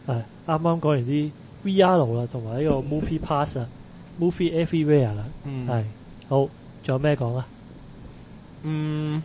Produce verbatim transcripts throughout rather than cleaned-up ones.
係啱啱講完啲 V R 啦，同埋呢個 Movie Pass 啊，Movie Everywhere 啦， 嗯， 係好，仲有咩講啊？ 嗯，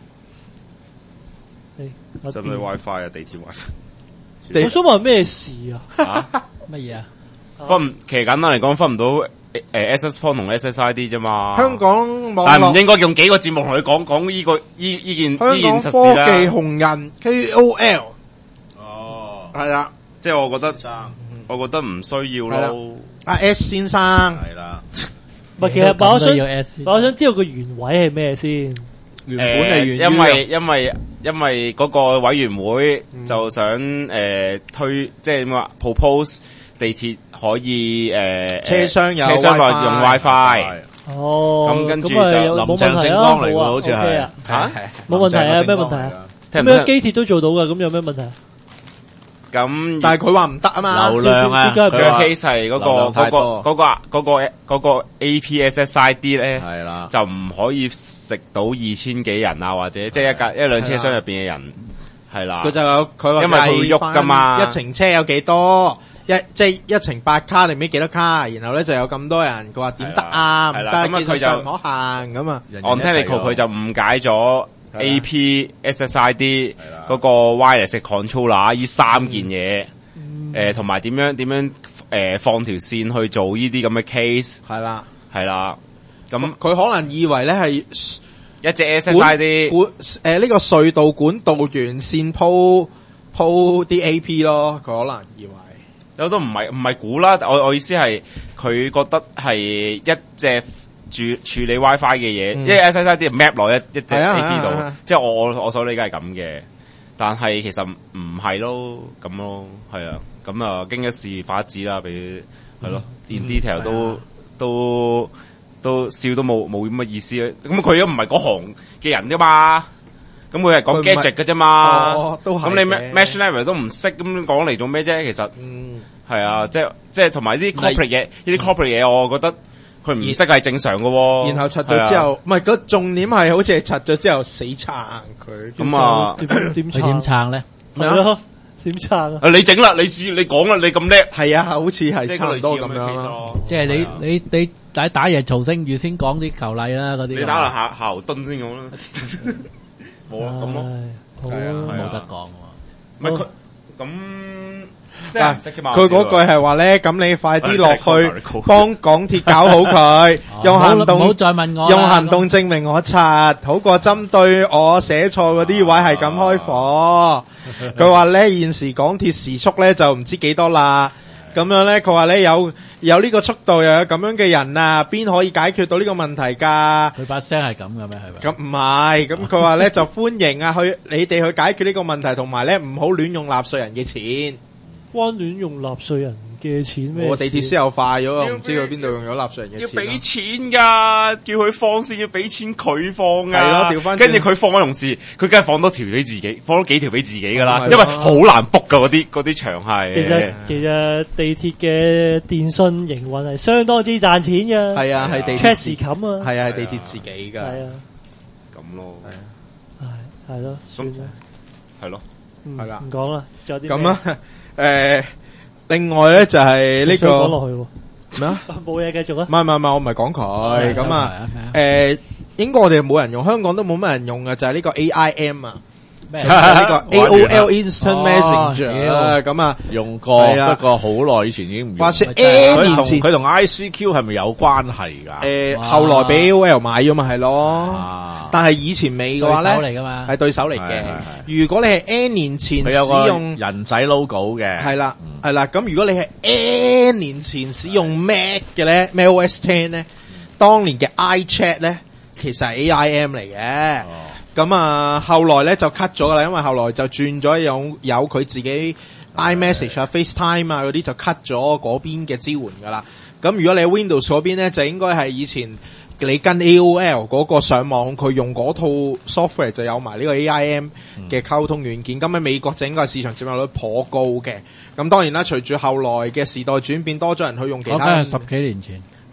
誒， 使唔使 WiFi 啊？地鐵 WiFi？ 我想問咩事啊？ 吓乜嘢啊？ 分其實簡單嚟講，分唔到誒 S S Point 同 S S I D 啫嘛。 香港網但係唔絡應該用幾個節目同佢講講呢個依依件依香港件實科技事啦。 紅人 K O L 哦， 係啦， 即係我覺得，我覺得唔需要係啦咯。 阿 S 先生係啦， 唔係，其實但我想， 要 S 但我想知道個原委係咩先？ 原本係源於因為因為因為嗰個委員會就想誒、呃、推，即係點話 propose 地鐵可以誒、呃、 車廂有車廂內 WiFi 用 WiFi。 哦， 咁跟住咁啊就有冇問題啊？ 林鄭政綱嚟喎冇啊好似係 OK 啊嚇冇問題啊？咩問題啊？咁樣機鐵都做到噶，咁有咩問題啊？ 咁但係佢話唔得啊嘛， 流量啊， 佢佢嘅 case 係嗰個流量嗰個太多嗰個嗰個嗰個 A P S S I D 咧， 係啦， 就唔可以食到二千幾人啊，或者即係一架一輛車廂入邊嘅人係啦。 佢就有佢話因為佢會喐㗎嘛一程車有幾多？一即係一程八卡定唔知幾多卡，然後咧就有咁多人，佢話點得啊？唔係啦得， 係啦咁啊佢就技術上唔可行咁啊。 人人 On 一齊 technical 佢就誤解咗 A P S S I D 係啦嗰個 wireless controller 呢三件嘢，誒同埋點樣點樣誒放條線去做呢啲咁嘅 case 係啦， 係啦，咁佢可能以為咧係一隻 S S I D 管誒呢個隧道管道沿線鋪鋪啲 A P 咯，佢可能以為。 有都唔係唔係估啦，我我意思係佢覺得係一隻處處理 WiFi 嘅嘢， 嗯因為 S S I D map 落一一隻係啊 A 係啊 P 度係啊， 即係我我我所理解係咁嘅，但係其實唔係咯，咁咯，係啊，咁啊經一事發一智啦，俾係咯，in detail 都都都笑都冇冇乜意思啊，咁佢都唔係嗰行嘅人啫嘛。咁佢係講 gadget 嘅啫嘛， 哦都係咁你嘅 match level 都唔識，咁講嚟做咩啫？其實嗯， 係啊，即係即係同埋啲 corporate 嘢，呢啲 corporate 嘢，我覺得佢唔識係正常嘅喎。 然後拆咗之後，唔係個重點係好似係拆咗之後死撐佢。 咁啊， 點點佢點撐咧？ 咩啊係咯？點撐啊？ 啊你整啦，你試你講啦，你咁叻， 係啊，好似係即係差唔多咁類似咁嘅樣 case 咯。 咯。 即係你係啊你你打打贏曹星如先講啲球例啦，嗰啲你打落夏夏侯惇先講啦，冇啊咁咯， 唉好係啊啊， 冇得講喎。 唔係佢咁即係唔識嘅嘛。 佢嗰句係話咧，咁你快啲落去我哋幫港鐵搞好佢，用行唔好動再問我啦， 用行動證明我柒，好過針對我寫錯嗰啲位係咁開火。佢話咧現時港鐵時速咧就唔知幾多啦，咁樣咧佢話咧有有呢個速度又有咁樣嘅人啊，邊可以解決到呢個問題㗎？ 佢把聲係咁嘅咩？係咪？ 咁唔係，咁佢話咧就歡迎啊，去你哋去解決呢個問題，同埋咧唔好亂用納稅人嘅錢。 關亂用納稅人嘅錢咩？ 我地鐵先又快咗，我唔知佢邊度用咗納稅人嘅要錢啦。 俾錢噶，叫佢放先要俾錢佢放噶， 係咯調返轉跟住佢放嗰同事，佢梗係放多條俾自己，放多幾條俾自己噶啦， 係咯因為好難 book 噶嗰啲嗰啲場係。 其實其實地鐵嘅電信營運係相當之賺錢嘅。 係啊，係地鐵 check 自時冚啊。 係啊，係地鐵自己㗎。 係啊， 咁咯， 係啊， 唉，係咯，算啦， 係咯， 嗯係啦唔講啦，仲有啲咁啊，誒，另外咧就係呢想講個落去喎， 咩啊？ 冇嘢繼續啊唔。係唔係唔係，我唔係講佢咁啊。 誒誒，應該我哋冇人用，香港都冇乜人用嘅，就係呢個 A I M 啊， 咩就係呢個 A O L Instant 哦 Messenger 妖啊。咁啊， 用過， 係啊不過好耐以前已經唔用。 話說咪真係 N 佢同年前佢同 I C Q 係咪有關係㗎？ 誒， 哇後來俾 A O L 買咗嘛，係咯。 啊但係以前未嘅話對手咧， 嚟㗎嘛係對手嚟係係嘅係。 如果你係 N 年前使佢有個用， 人仔 logo 嘅， 係啦嗯， 係啦。咁如果你係 N 年前使用 Mac 嘅咧，MacOS Ten 咧，當年嘅 iChat 咧，其實係 A I M 嚟嘅。 哦咁啊，後來咧就 cut 咗啦，因為後來就轉咗有有佢自己 iMessage 啊、FaceTime 啊嗰啲就 cut 咗嗰邊嘅支援噶啦。咁如果你喺 Windows 嗰邊咧，就應該係以前你跟 A O L 嗰個上網，佢用嗰套 software 就有埋呢個 A I M 嘅溝通軟件。咁喺美國就應該係市場佔有率頗高嘅。咁當然啦，隨住後來嘅時代轉變，多咗人去用其他我梗係十幾年前， 係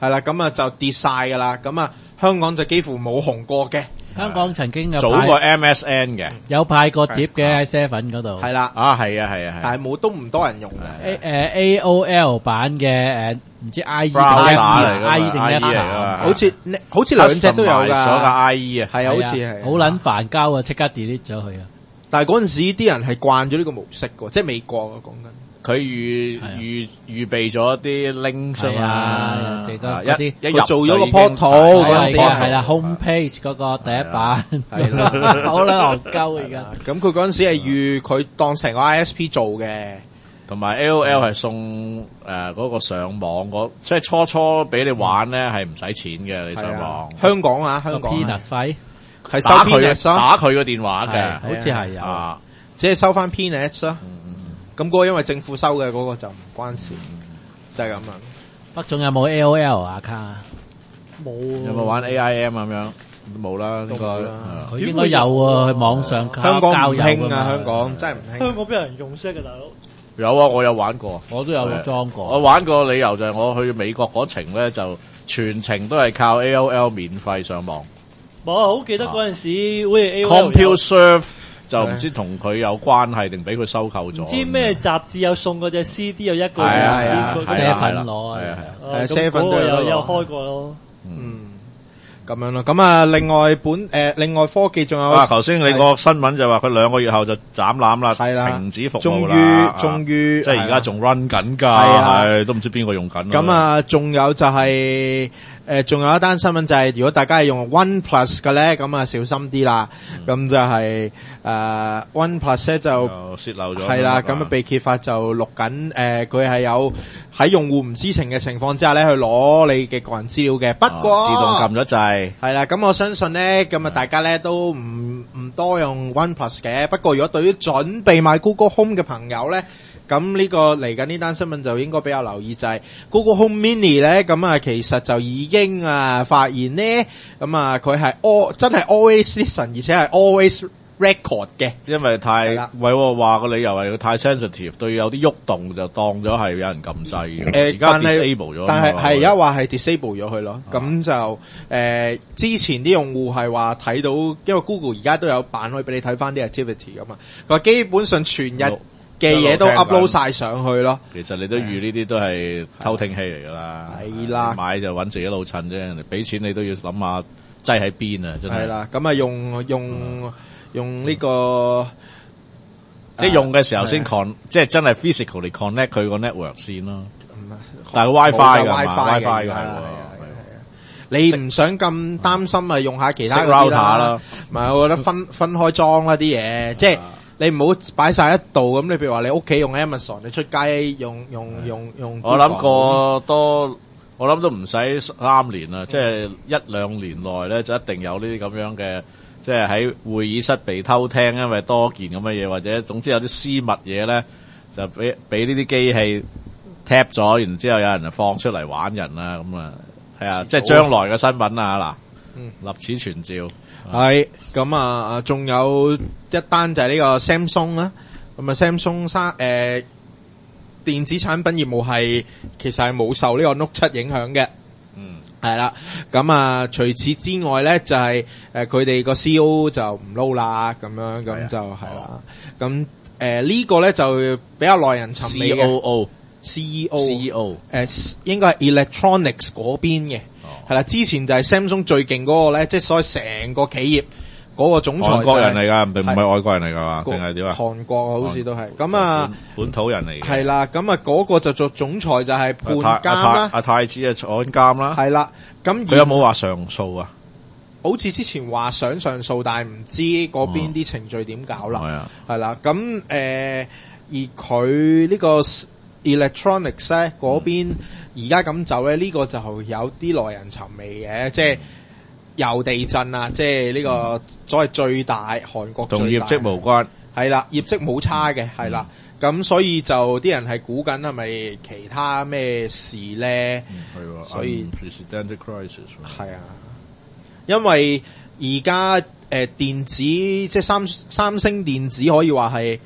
係啦，咁啊就跌晒噶啦，咁啊香港就幾乎冇紅過嘅。 香港曾經有早過 M S N 嘅， 有派過碟嘅喺 Seven 嗰度。 係啦， 啊係啊係啊係， 但係冇都唔多人用嘅。 誒誒 A O L 版嘅誒唔知 I E 定 Browser F 嚟㗎嘛 I E 定 I E F 嚟㗎嘛好似好似兩隻都有㗎， 所有 I E 啊， 係啊，好似係好撚煩交啊，即刻 delete 咗佢啊！ 但係嗰陣時啲人係慣咗呢個模式嘅，即係美國啊講緊。 佢預預預備咗啲 links 啊嘛， 係啊一嗰啲一入佢做咗個就已經 portal 係嗰陣時係啦 home page 嗰個第一版， 係啦好撚戇鳩而家。 咁佢嗰陣時係預佢當成個 I S P 做嘅。 同埋 A O L 係送誒嗰個上網嗰，即係初初俾你玩咧係唔使錢嘅，你上網。 香港啊，香港 peanuts 費係收打佢 peanuts 咯， 打佢個電話嘅， 好似係有。 啊， 只係收翻 peanuts 咯。咁嗰個因為政府收嘅嗰個就唔關事，就係咁啊。 北仲有冇 A O L 啊卡？ 冇。 有冇玩 A I M 咁樣？冇啦，呢個佢應該有喎，去網上香港唔交友㗎嘛興啊，香港真係唔興。 香港邊有人用識嘅大佬？ 有啊，我有玩過， 我都有裝過。 我玩過理由就係我去美國嗰程咧，就全程都係靠 A O L 免費上網。 我好記得嗰陣時，好似 A O L 有 CompuServe 就唔知同佢有關係定俾佢收購咗。 唔知咩雜誌有送嗰隻 C D 有一個係啊係啊人係啊啡粉攞啊， 係啊係啊啊誒，seven 咁嗰個都有有有攞開過咯。 嗯，咁樣咯。咁啊，另外本誒，另外科技仲有啊，頭先你個新聞就話佢兩個月後就斬纜啦， 係啦停止服終於務啦， 終於即係而家仲 run 緊㗎， 係啊係都唔知邊個用緊。 咁啊，仲有就係誒，仲有一單新聞就係，如果大家係用 OnePlus 嘅咧，咁啊小心啲啦。咁就係誒 OnePlus 咧就就泄漏咗， 係啦，咁啊被揭發就錄緊誒，佢係有喺用戶唔知情嘅情況之下咧，去攞你嘅個人資料嘅。不過自動撳咗掣， 係啦，咁我相信咧，咁啊大家咧都唔唔多用 OnePlus 嘅。不過如果對於準備買 Google Home 嘅朋友咧，咁呢個嚟緊呢單新聞就應該比較留意，就係 Google Home Mini 咧，咁啊其實就已經啊發現咧，咁啊佢係 all 真係 always listen，而且係 always record 嘅。 因為太係啦喂喎話個理由係佢太 sensitive，對有啲喐動就當咗係有人撳掣嘅。 誒， 而家但係 disable 咗， 但係係而家話係 disable 咗佢咯。咁就誒之前啲用戶係話睇到，因為 Google 而家都有版可以俾你睇翻啲 activity 噶嘛，佢話基本上全日嘅嘢都 upload 晒上去咯。 其實你都預呢啲都係偷聽器嚟噶啦， 係啦你買就揾自己老襯啫，人哋俾錢你都要諗下擠喺邊啊，真係。 係啦，咁啊用用用呢個即係用嘅時候先係 con，即係真係 physically connect 佢個 network 先咯。 嗯但係 WiFi 㗎嘛 WiFi 嘅 ，WiFi 㗎係喎而家係啊係啊你唔想咁擔心啊？用下其他識嗰啲 router 啦， 唔係我覺得分分開裝啦啲嘢，即係你唔好擺晒一度咁。你譬如話你屋企用 Amazon，你出街用用用用 Google， 我諗過多，我諗都唔使三年啦，即係一兩年內咧就一定有呢啲咁樣嘅，即係喺會議室被偷聽，因為多件咁嘅嘢，或者總之有啲私密嘢咧，就俾俾呢啲機器 tap 咗，然之後有人就放出嚟玩人啦，咁啊，係啊，即係將來嘅新聞啊嗱， 嗯立此傳召。 係咁啊，仲有一單就係呢個 Samsung 啦。咁啊，Samsung 三誒電子產品業務係其實係冇受呢個 Note 七影響嘅。 嗯， 係啦，咁啊，除此之外咧，就係誒佢哋個 C E O 就唔撈啦，咁樣咁就係啦。咁誒呢個咧就比較耐人尋味 C 嘅 O O C E O C E O 誒應該係 Electronics 嗰邊嘅。係啦，之前就係 Samsung 最勁嗰個咧，即係所謂成個企業嗰個總裁就係韓國人嚟㗎，唔係唔係外國人嚟㗎嘛？定係點啊？ 韓國好似都係咁啊， 本土人嚟嘅。 係啦，咁啊嗰個就做總裁就係判阿監啦， 阿太子啊，坐監啦。 係啦，咁佢有冇話上訴啊？ 好似之前話想上訴，但係唔知嗰邊啲程序點搞啦。 係啊， 係啦，咁誒、呃，而佢呢個 Electronics 咧嗰邊而家咁走咧，呢、這個就有啲耐人尋味嘅，即係又地震啊！即係呢個所謂最大韓國最大同業績無關。 係啦，業績冇差嘅，係啦，咁所以就啲人係估緊係咪其他咩事咧？ 係喎， 所以 unprecedented crisis 係啊，因為而家誒電子即係三三星電子可以話係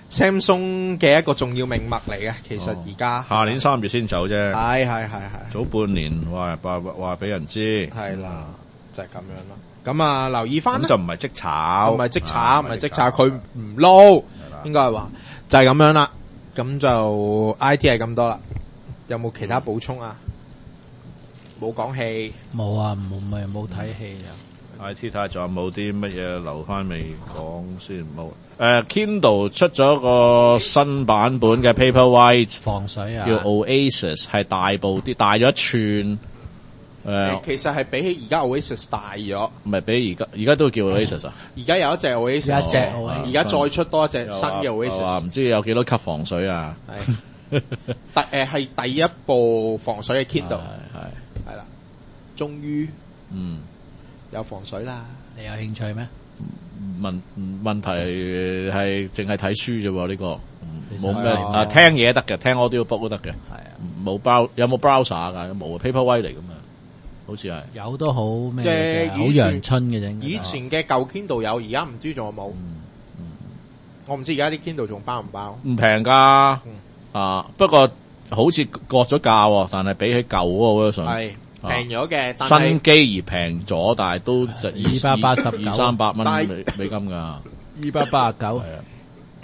Samsung 嘅一個重要命脈嚟嘅。其實而家下年三月先走啫， 係係係係早半年話話話俾人知， 係啦，就係咁樣咯。咁啊，留意翻咁就唔係即炒， 唔係即炒，唔係即炒，佢唔撈，應該係話就係咁樣啦。咁就 I T 係咁多啦，有冇其他補充啊？冇講戲， 冇啊，冇咪冇睇戲啊。 I T 睇下仲有冇啲乜嘢留翻未講先冇。誒、uh, Kindle 出咗個新版本嘅 Paperwhite 防水啊， 叫 Oasis， 係大部啲，大咗一寸。誒， 其實係比起而家 Oasis 大咗， 唔係比而家而家都叫 Oasis 啊。 而家有一隻 Oasis， 一隻而家再出多一隻新嘅 Oasis， 唔知有幾多級防水啊？ 係第誒係第一部防水嘅 Kindle， 係係啦，終於嗯有防水啦。 你有興趣咩？ 問問題係淨係睇書啫喎，呢個冇咩哦啊，聽嘢得嘅，聽 audiobook 都得嘅， 係啊， 冇包有冇 browser 㗎？冇啊 ，Paperwhite 嚟㗎嘛，好似係。 有都好咩嘅， 嘅好陽春嘅啫。 以前嘅舊 Kindle 有，而家唔知仲有冇。我唔知而家啲 Kindle 仲包唔包？ 唔平㗎嗯啊！不過好似割咗價喎，但係比起舊嗰個 version 係平咗嘅，但新係機而平咗，但係都就二百八十九二三百蚊但係美美金㗎。 二百八十九係啊，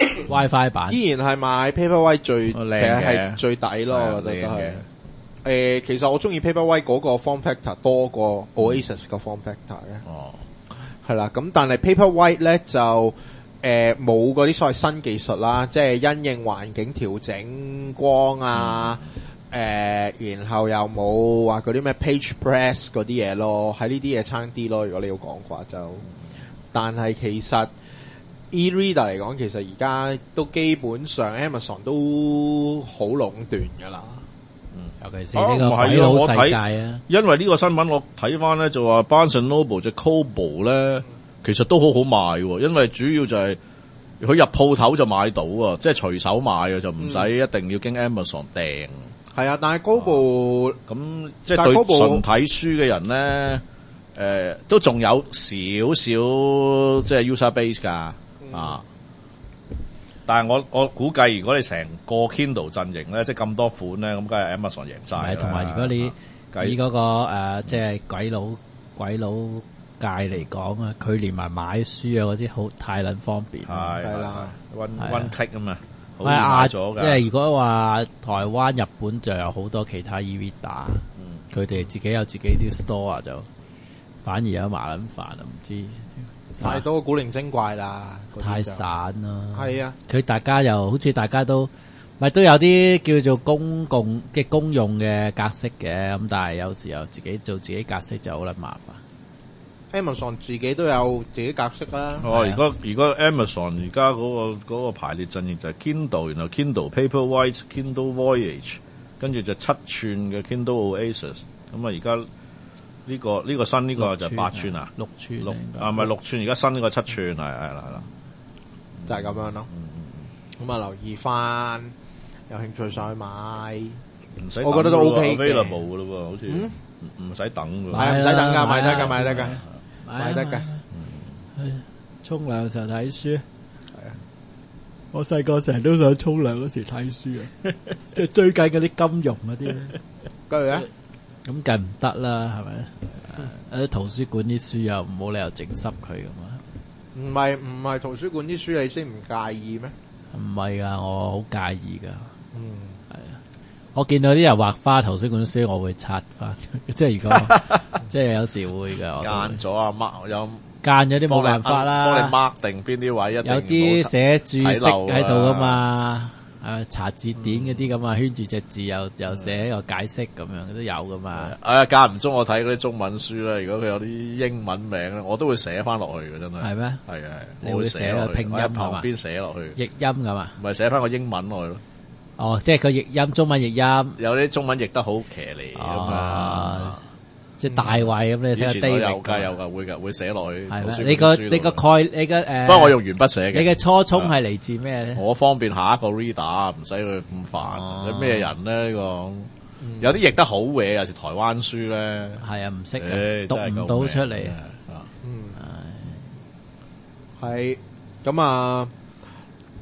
WiFi 版， 依然係買 Paperwhite 最其哦靚嘅實係最抵咯， 係啊我覺得都係靚嘅。 誒，其實我中意 Paperwhite 嗰個 form factor 多過 Oasis 個 form factor 嘅， 哦， 係啦。咁但係 Paperwhite 咧就誒冇嗰啲所謂新技術啦，即係因應環境調整光啊，誒，然後又冇話嗰啲咩 page press 嗰啲嘢咯，喺呢啲嘢差啲咯。如果你要講嘅話就，但係其實 e-reader 嚟講，其實而家都基本上 Amazon 都好壟斷㗎啦。 尤其是呢個鬼佬世界啊， 因為呢個新聞我睇翻咧就話 Barnes and Noble 隻 Kobo 咧，其實都好好賣喎，因為主要就係佢入鋪頭就買到啊，即係隨手買嘅，就唔使一定要經 Amazon 訂。 係啊，但係嗰部咁即係對純睇書嘅人咧，誒、呃、都仲有少少即係 user base 㗎、嗯、啊！但係我我估計，如果你成個 Kindle 陣營咧，即係咁多款咧，咁梗係 Amazon 贏晒啦。 同埋如果你以嗰、那個誒，即係鬼佬鬼佬界嚟講啊，佢連埋買書啊嗰啲好太撚方便。 係係啦 ，one one click 啊嘛，好係亞咗㗎。 因為如果話台灣、日本就有好多其他 e-reader，佢哋自己有自己啲 store 就反而有麻撚煩啊，唔知。 太多古靈精怪啦， 太散啦。 係啊， 佢大家又好似大家都咪都有啲叫做公共嘅公用嘅格式嘅，咁但係有時候自己做自己格式就好撚麻煩。 Amazon 自己都有自己格式啦。 哦，如果如果 Amazon 而家嗰個嗰個排列陣營就係 Kindle，然後 Kindle Paperwhite、Kindle Voyage，跟住就七寸嘅 Kindle Oasis，咁啊而家。呢、這個呢、這個新呢個就八寸啊， 六寸六啊唔係六寸，而家新呢個七寸係係啦係啦， 就係、是、咁樣咯。咁啊留意翻，有興趣上去買， 唔使我覺得都 OK 嘅 available 噶咯喎，好似唔唔使等㗎， 係唔使等㗎，買得㗎，買得㗎，買得㗎。 沖涼嘅時候睇書，係啊！ 我細個成日都想沖涼嗰時睇書啊，即係追緊嗰啲金融嗰啲咧。 跟住咧。 咁梗唔得啦，係咪？誒，圖書館啲書又唔好理由整濕佢咁嘛。 唔係唔係圖書館啲書你先唔介意咩？ 唔係噶，我好介意噶。 嗯， 係啊。我見到啲人畫花圖書館書，我會拆翻。即係如果即係有時會噶。 間咗啊，mark 有間咗啲冇辦法啦。 幫你 mark 定邊啲位一定。 有啲寫注釋喺度噶嘛。誒，查字典嗰啲咁啊，圈住隻字又又寫又解釋咁樣都有噶嘛。 誒，間唔中我睇嗰啲中文書咧，如果佢有啲英文名咧，我都會寫翻落去嘅，真係。係咩？係啊， 你會寫個拼音係嘛？ 旁邊寫落去。譯音噶嘛？ 唔係寫翻個英文落去咯。 哦，即係個譯音，中文譯音。 有啲中文譯得好騎呢咁啊。 即係大衛咁，你寫個 David 有㗎有㗎會㗎會寫落去。 係咩？你個你個概你個誒， 不過我用鉛筆寫嘅。 你嘅初衷係嚟自咩咧？ 我方便下一個 reader，唔使佢咁煩。你咩人咧？呢個有啲譯得好嘅，有時台灣書咧。係啊，唔識嘅，讀唔到出嚟。嗯， 係咁啊。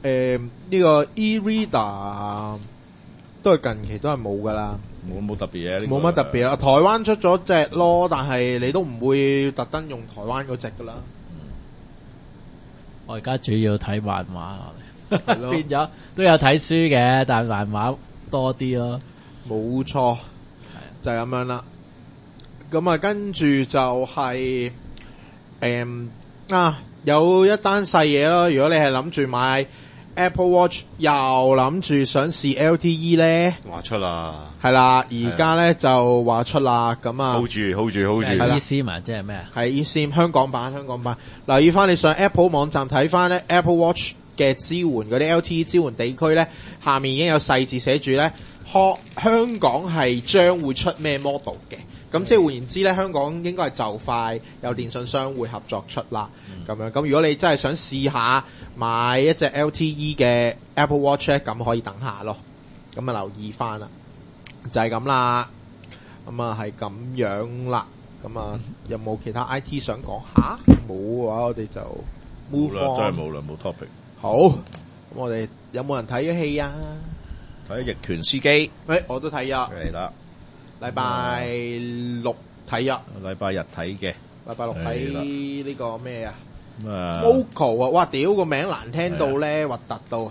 誒呢個 e-reader 都係近期都係冇噶啦， 冇冇特別嘢，呢個冇乜特別啊。台灣出咗隻咯，但係你都唔會特登用台灣嗰隻噶啦。 我而家主要睇漫畫， 係咯變咗都有睇書嘅，但係漫畫多啲咯。 冇錯，就係咁樣啦。咁啊，跟住就係、是、誒、嗯、啊，有一單細嘢咯。如果你係諗住買 Apple Watch，又諗住想試 L T E 咧， 話出啦， 係啦，而家咧就話出啦。咁啊 hold 住 hold 住 hold 住， 係啦 eSIM 啊，即係咩啊？ 係 eSIM 香港版，香港版。留意翻你上 Apple 網站睇翻咧 Apple Watch 嘅支援嗰啲 L T E 支援地區咧，下面已經有細字寫住咧，香香港係將會出咩 model 嘅。咁即係換言之咧，香港應該係就快有電信商會合作出啦。咁、嗯、樣咁，如果你真係想試下買一隻 L T E 嘅 Apple Watch 咧，咁可以等下咯。咁啊，留意翻啦，就係咁啦。咁啊，係咁樣啦。咁啊，有冇其他 I T 想講下？冇嘅話，我哋就 move 啦， on。 真係冇啦，冇 topic。 好，咁我哋有冇人睇咗戲啊？ 睇逆權司機， 誒、欸，我都睇咗。 係啦， 禮拜六睇咗， 禮拜日睇嘅， 禮拜六睇呢個咩啊咁啊 ？Moco 啊，哇！屌個名難聽到咧，核突到啊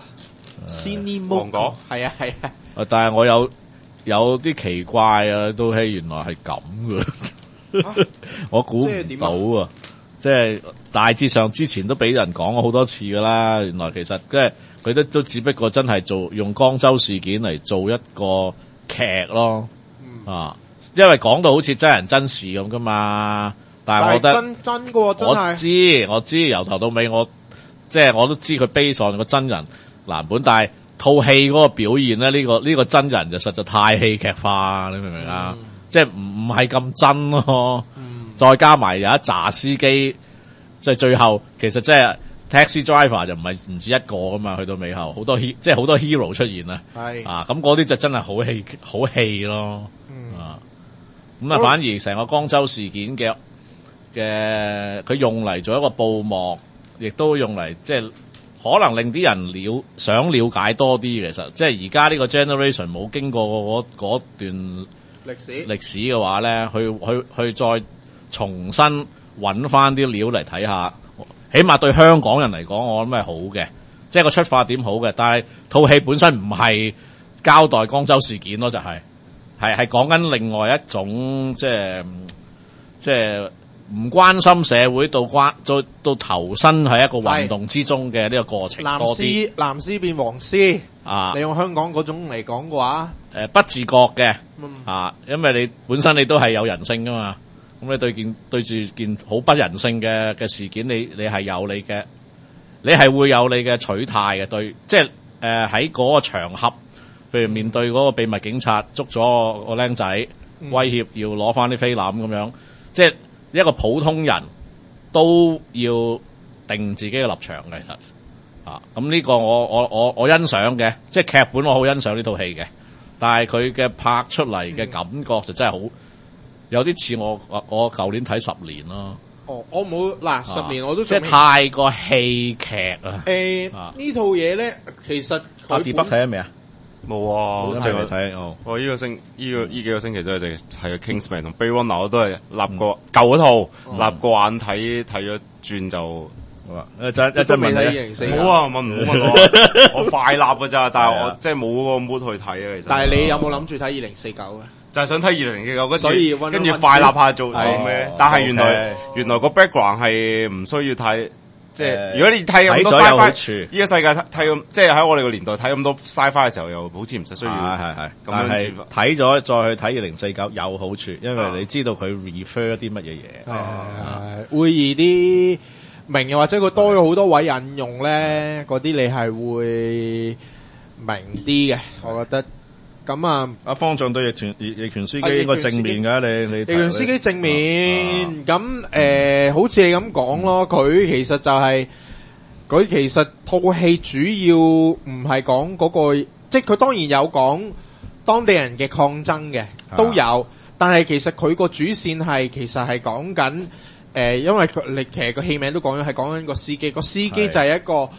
！Cine Moco 係啊係啊。 啊，但係我有有啲奇怪啊，套戲原來係咁嘅，我估唔到啊！即係大致上之前都俾人講咗好多次噶啦，原來其實即係佢都都只不過真係做用江州事件嚟做一個劇咯。啊，因為講到好似真人真事咁噶嘛，但係我覺得真真噶喎，真係我知我知由頭到尾我即係我都知佢 base on個真人藍本，但係套戲嗰個表現咧，呢、這個呢、這個真人就實在太戲劇化，你明唔明啊？嗯、即係唔唔係咁真咯，嗯、再加埋有一紮司機，即係最後其實即係 taxi driver 就唔係唔止一個噶嘛，去到尾後好多 he 即係好多 hero 出現啦，係啊，咁嗰啲就真係好戲好戲咯。咁啊，反而成個江州事件嘅嘅，佢用嚟做一個布幕，亦都用嚟即係可能令啲人了想了解多啲。其實即係而家呢個 generation 冇經過嗰嗰段歷史歷史嘅話咧，去去去再重新揾翻啲料嚟睇下，起碼對香港人嚟講，我諗係好嘅，即係個出發點好嘅。但係套戲本身唔係交代江州事件咯，就係、是。係係講緊另外一種，即係即係唔關心社會到關到到投身喺一個運動之中嘅呢個過程多啲。藍絲變黃絲啊！你用香港嗰種嚟講嘅話，誒、呃、不自覺嘅、嗯、啊，因為你本身你都係有人性噶嘛，咁你對件對住件好不人性嘅嘅事件，你你係有你嘅，你係會有你嘅取態嘅，對，即係誒喺嗰個場合。譬如面對嗰個秘密警察捉咗個僆仔，威脅要攞翻啲菲林咁樣，即係一個普通人都要定自己嘅立場嘅，其實啊，咁呢個我我我我欣賞嘅，即係劇本我好欣賞呢套戲嘅，但係佢嘅拍出嚟嘅感覺就真係好，有啲似我我我舊年睇十年咯。哦，我冇嗱十年我都即係太過戲劇啊。誒，呢套嘢咧，其實阿迪北睇咗未啊？冇啊，即係我睇哦。我呢個星呢個呢幾個星期都係淨係個 Kingsman 同 Blade Runner，我都係立過舊嗰套，立過眼睇睇咗轉就。好啊，一陣一陣未睇二零四九。好啊，問唔好問我，我快立㗎咋，但係我即係冇嗰個 mood 去睇啊。其實。但係你有冇諗住睇二零四九啊？就係想睇二零四九，跟住跟住快立下做做咩？但係原來原來個 background 係唔需要睇。即係如果你睇咁多 sci-fi，依個世界睇咁，即係喺我哋個年代睇咁多 sci-fi 嘅時候，又好似唔使需要。係係係。但係睇咗再去睇二零四九有好處，因為你知道佢 refer 啲乜嘢嘢。係會易啲明，又或者佢多咗好多位引用咧，嗰啲你係會明啲嘅，我覺得。咁啊，阿方丈對逆權逆權司機應該正面㗎，你你逆權司機正面，咁誒，好似你咁講咯，佢其實就係佢其實套戲主要唔係講嗰個，即係佢當然有講當地人嘅抗爭嘅，都有，但係其實佢個主線係其實係講緊誒，因為佢你其實個戲名都講咗係講緊個司機，個司機就係一個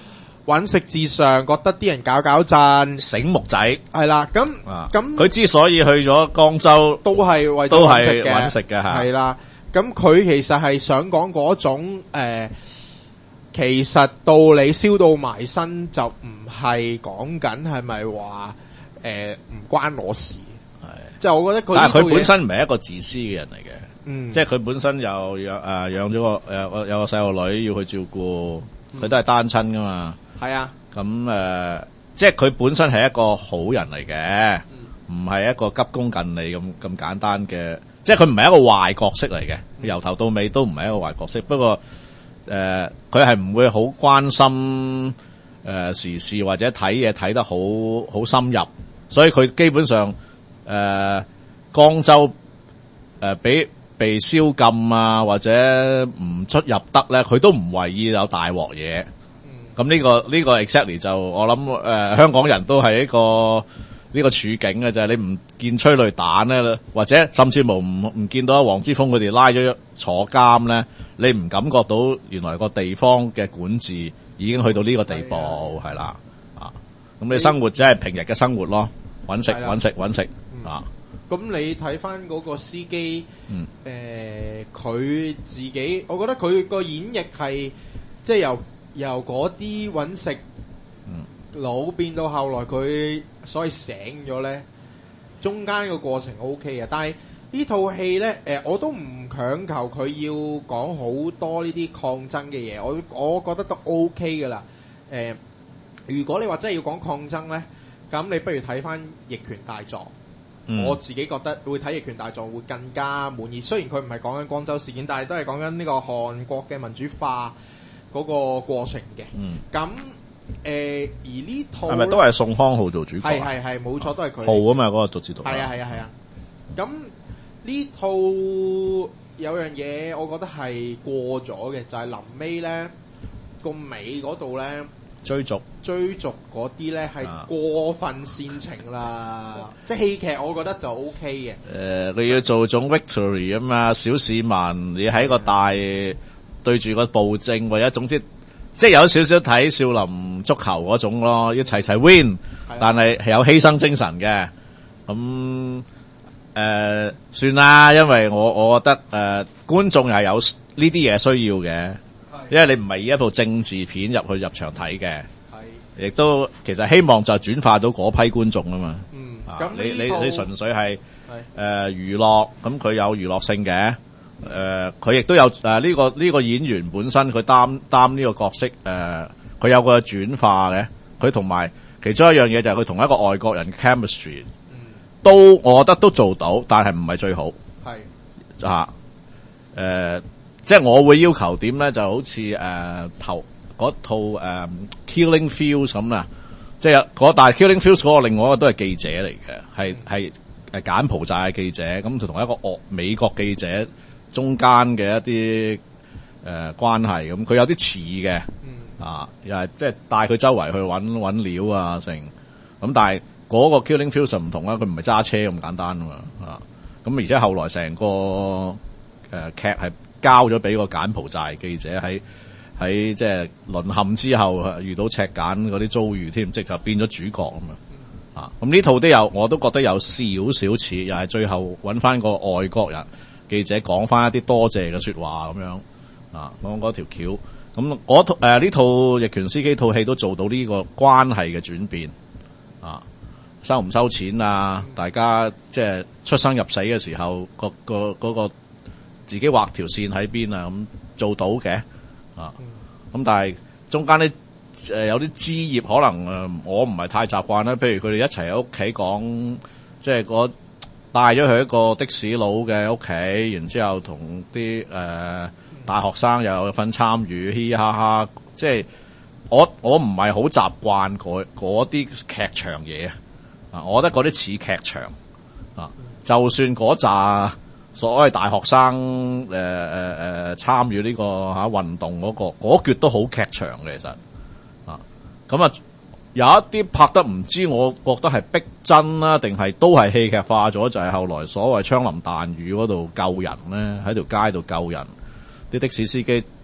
揾食至上，覺得啲人搞搞震， 醒目仔係啦。咁啊， 咁佢之所以去咗江州， 都係為咗都揾食嘅， 係揾食嘅嚇。 係啦。咁佢其實係想講嗰種誒、呃，其實到你燒到埋身就唔係講緊係咪話誒唔關我事，係即係我覺得佢。 但係佢本身唔係一個自私嘅人嚟嘅， 嗯， 即係佢本身又養誒養咗個誒、呃、有個細路女要去照顧，佢都係單親噶嘛。 係啊， 咁誒、呃，即係佢本身係一個好人嚟嘅，唔係、嗯、一個急功近利咁咁簡單嘅，即係佢唔係一個壞角色嚟嘅，由、嗯、頭到尾都唔係一個壞角色。不過誒，佢係唔會好關心誒、呃、時事或者睇嘢睇得好好深入，所以佢基本上誒、呃、江州誒俾、呃、被宵禁啊或者唔出入得咧，佢都唔為意有大鑊嘢。咁呢、這個呢、這個 exactly 就我諗誒、呃、香港人都係一個呢、這個處境嘅就係你唔見催淚彈咧，或者甚至乎唔唔見到黃之鋒佢哋拉咗坐監咧，你唔感覺到原來個地方嘅管治已經去到呢個地步係啦啊！咁你生活只係平日嘅生活咯，揾食揾食揾食啊！ 咁你睇翻嗰個司機，嗯，誒、呃，佢自己，我覺得佢個演繹係即係由。由嗰啲揾食佬變到後來佢所謂醒咗咧，中間個過程 O K 嘅。但係呢套戲咧，誒我都唔強求佢要講好多呢啲抗爭嘅嘢，我我覺得都 O K 噶啦。誒、呃，如果你話真係要講抗爭咧，咁你不如睇翻《逆權大狀》。嗯、我自己覺得會睇《逆權大狀》會更加滿意。雖然佢唔係講緊光州事件，但係都係講緊呢個韓國嘅民主化嗰個過程嘅，咁誒、嗯呃、而呢套係咪都係宋康昊做主角？ 係係係冇錯，都係佢昊啊嘛，嗰、那個獨自導。 係啊係啊係啊。咁呢套有樣嘢，我覺得係過咗嘅，就係臨尾咧個尾嗰度咧追逐追逐嗰啲咧係過分煽情啦，啊、即係戲劇，我覺得就 O K 嘅。誒、 呃，佢要做種 victory 啊嘛，小市民你喺個大。對住個暴政或者總之，即係有少少睇少林足球嗰種咯，一齊齊 win，的但係係有犧牲精神嘅。咁誒、呃、算啦，因為我我覺得誒、呃、觀眾係有呢啲嘢需要嘅，的因為你唔係以一部政治片入去入場睇嘅，亦的都其實希望就轉化到嗰批觀眾啊嘛。嗯，咁你你你純粹係誒娛樂，咁佢有娛樂性嘅。誒，佢亦、呃、都有誒呢、呃這個呢、這個演員本身佢擔擔呢個角色誒，佢、呃、有個轉化嘅，佢同埋其中一樣嘢就係佢同一個外國人 chemistry，、嗯、都我覺得都做到，但係唔係最好係是啊誒、呃，即係我會要求點咧，就好似誒、呃、頭嗰套誒、呃、Killing Fields 咁啦，即係嗰但係 Killing Fields 嗰個另外一個都係記者嚟嘅，係係誒柬埔寨嘅記者，咁就同一個俄美國記者。中間嘅一啲誒、呃、關係咁，佢有啲似嘅，嗯、啊，又係即係帶佢周圍去揾揾料啊，成咁。但係嗰個 Killing Fields 唔同啦，佢唔係揸車咁簡單啊嘛，啊，咁而且後來成個誒、呃、劇係交咗俾個柬埔寨記者喺喺即係淪陷之後遇到赤柬嗰啲遭遇添，即係就變咗主角咁啊，啊，咁呢套都有，我都覺得有少少似，又係最後揾翻個外國人。記者講翻一啲多謝嘅說話咁樣啊，講嗰條橋咁嗰套誒呢套《逆權司機》套戲都做到呢個關係嘅轉變啊，收唔收錢啊？大家即係出生入死嘅時候，個個嗰個自己畫條線喺邊啊？咁做到嘅啊，咁但係中間咧誒有啲枝葉可能誒、呃、我唔係太習慣啦，譬如佢哋一齊喺屋企講即係嗰。帶咗佢一個的士佬嘅屋企，然之後同啲誒大學生又有份參與，嘻嘻哈哈。即係我我唔係好習慣嗰嗰啲劇場嘢啊！我覺得嗰啲似劇場啊。就算嗰紮所謂大學生誒誒誒參與呢個嚇、啊、運動嗰、嗰個嗰橛都好劇場嘅，其實啊咁啊。有一啲拍得唔知，我覺得係逼真啦，定係都係戲劇化咗，就係、是、後來所謂槍林彈雨嗰度救人咧，喺條街度救人，啲的士司機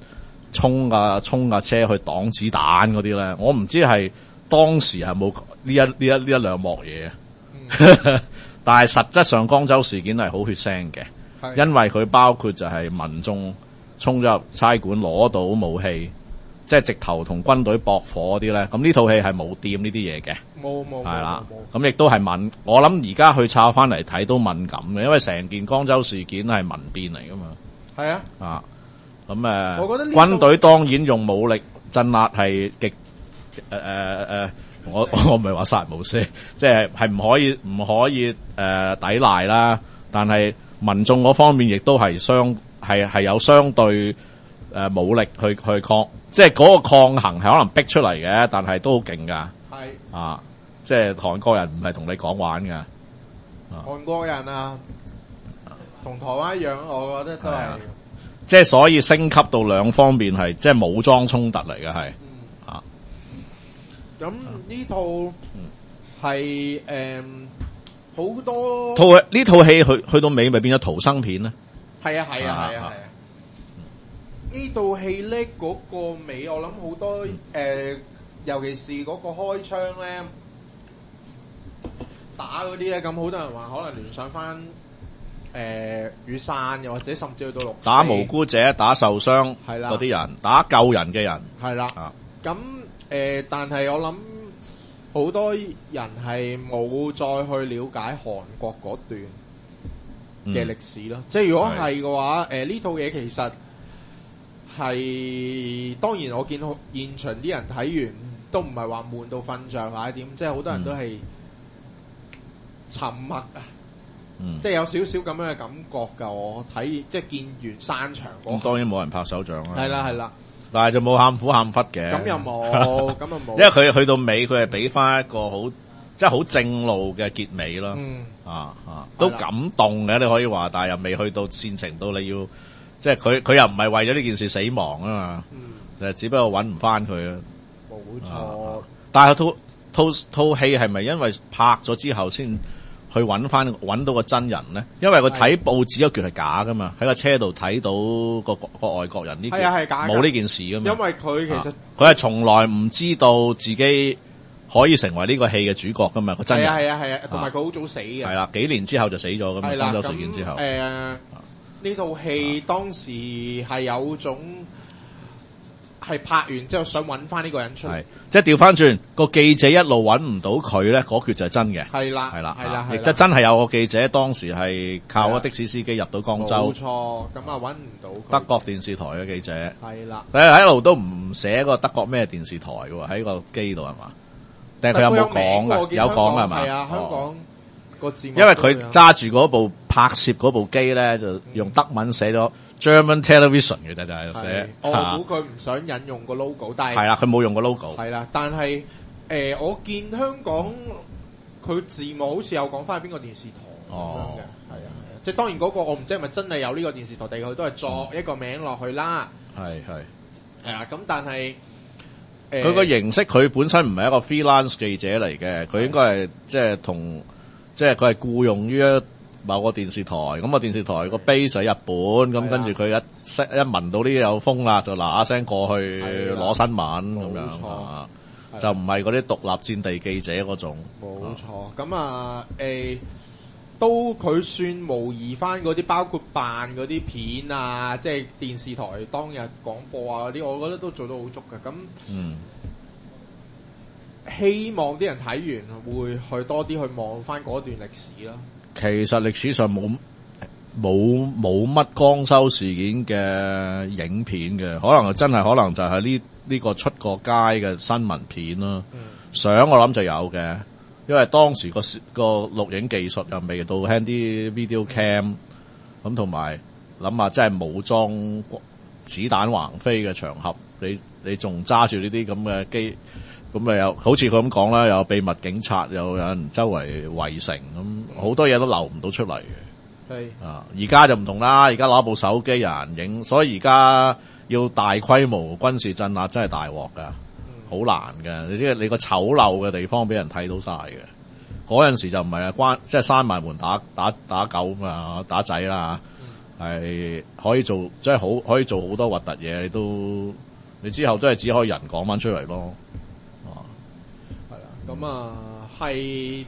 衝架衝架車去擋子彈嗰啲咧，我唔知係當時係冇呢一呢一呢一兩幕嘢，嗯、但係實質上江州事件係好血腥嘅，因為佢包括就係民眾衝咗入差館攞到武器。即係直頭同軍隊駁火嗰啲咧，咁呢套戲係冇掂呢啲嘢嘅， 冇冇係啦，咁亦都係敏，我諗而家去抄翻嚟睇都敏感嘅，因為成件江州事件係民變嚟噶嘛， 係啊， 啊，咁誒，呃、 我覺得軍隊當然用武力鎮壓係極誒誒誒，我我唔係話殺人無赦，即係係唔可以唔可以誒、呃、抵賴啦，但係民眾嗰方面亦都係相係係有相對誒、呃、武力去去抗。即係嗰個抗衡係可能逼出嚟嘅，但係都好勁噶。係啊，即係韓國人唔係同你講玩噶。 韓國人啊，同台灣一樣，我覺得都係。 即係所以升級到兩方面係，即係武裝衝突嚟嘅係。嗯、啊， 咁呢套係誒好多套呢套戲去去到尾咪變咗逃生片咧？ 係啊係啊係啊係啊！呢套戲咧嗰個尾，我諗好多誒、呃，尤其是嗰個開槍咧打嗰啲咧，咁好多人話可能聯想翻誒雨傘，又或者甚至去到六打無辜者、打受傷係啦嗰啲人，打救人嘅人係啦。咁誒、呃，但係我諗好多人係冇再去了解韓國嗰段嘅歷史咯。嗯、即係如果係嘅話，誒呢套嘢其實。係當然，我見到現場啲人睇完都唔係話悶到瞓着或者點，即係好多人都係沉默啊，嗯、即係有少少咁樣嘅感覺㗎。我睇即係見完散場嗰，咁當然冇人拍手掌啦。 係啦係啦， 但係就冇喊苦喊忽嘅。 咁又冇，咁又冇。因為佢去到尾，佢係俾翻一個好即係好正路嘅結尾咯。嗯啊啊，都感動嘅你可以話，但係又未去到煽情到你要。即係佢佢又唔係為咗呢件事死亡啊嘛，就、嗯、只不過揾唔翻佢啊。 冇錯， 但係套套套戲係咪因為拍咗之後先去揾翻揾到個真人咧？因為佢睇報紙嗰橛係假噶嘛，喺個車度睇到個個外國人呢橛係假，冇呢件事噶嘛。 因為佢其實佢係從來唔知道自己可以成為呢個戲嘅主角噶嘛，個真人係啊係啊，同埋佢好早死嘅。 係啦，幾年之後就死咗咁啊，江州事件之後。 誒。呢套戲當時係有種係拍完之後想揾翻呢個人出嚟， 即係調翻轉個記者一路揾唔到佢咧，嗰橛就係真嘅。 係啦， 係啦， 係啦， 亦即係真係有個記者當時係靠個的士司機入到江州。 冇錯，咁啊揾唔到佢。 德國電視台嘅記者係啦， 佢喺一路都唔寫個德國咩電視台嘅喎，喺個機度係嘛？定係佢有冇講㗎？有講係嘛？ 係啊，香港。 因為佢揸住嗰部拍攝嗰部機咧，就用德文寫咗 German Television 嘅，就係寫。 我估佢唔想引用個 logo，但係係啦，佢冇用個 logo。 係啦，但係誒、呃，我見香港佢字幕好似有講翻係邊個電視台咁樣嘅，係啊係啊，即係當然嗰個我唔知係咪真係有呢個電視台，定佢都係作一個名落去啦。係係係啊，咁但係誒， 佢個形式佢本身唔係一個 freelance 記者嚟嘅，佢應該係即係同。即係佢係僱用於某個電視台，咁、個電視台個 base 喺日本，咁跟住佢一一聞到呢啲有風啦，就嗱嗱聲過去攞新聞咁樣，啊、就唔係嗰啲獨立戰地記者嗰種。 冇錯，咁啊誒，都佢算模擬翻嗰啲，包括扮嗰啲片啊，即係電視台當日廣播啊嗰啲，我覺得都做得好足嘅。咁嗯。希望啲人睇完會去多啲去望翻嗰段歷史啦。 其實歷史上冇冇冇乜江州事件嘅影片嘅，可能真係可能就係呢呢個出過街嘅新聞片啦。嗯、相我諗就有嘅，因為當時個個錄影技術又未到輕啲 video cam，咁同埋諗下真係武裝子彈橫飛嘅場合，你你仲揸住呢啲咁嘅機。咁咪有好似佢咁講啦，有秘密警察，又有人周圍圍城，咁好多嘢都流唔到出嚟嘅。係啊，而家就唔同啦，而家攞部手機有人影，所以而家要大規模軍事鎮壓真係大鑊噶，好、嗯、難嘅。你知你個醜陋嘅地方俾人睇到晒嘅，嗰陣時就唔係啊關，即係閂埋門打打打狗啊，打仔啦，係係可以做，即係好可以做好多核突嘢，你都你之後都係只可以人講翻出嚟咯。哦， 係啦，咁啊係。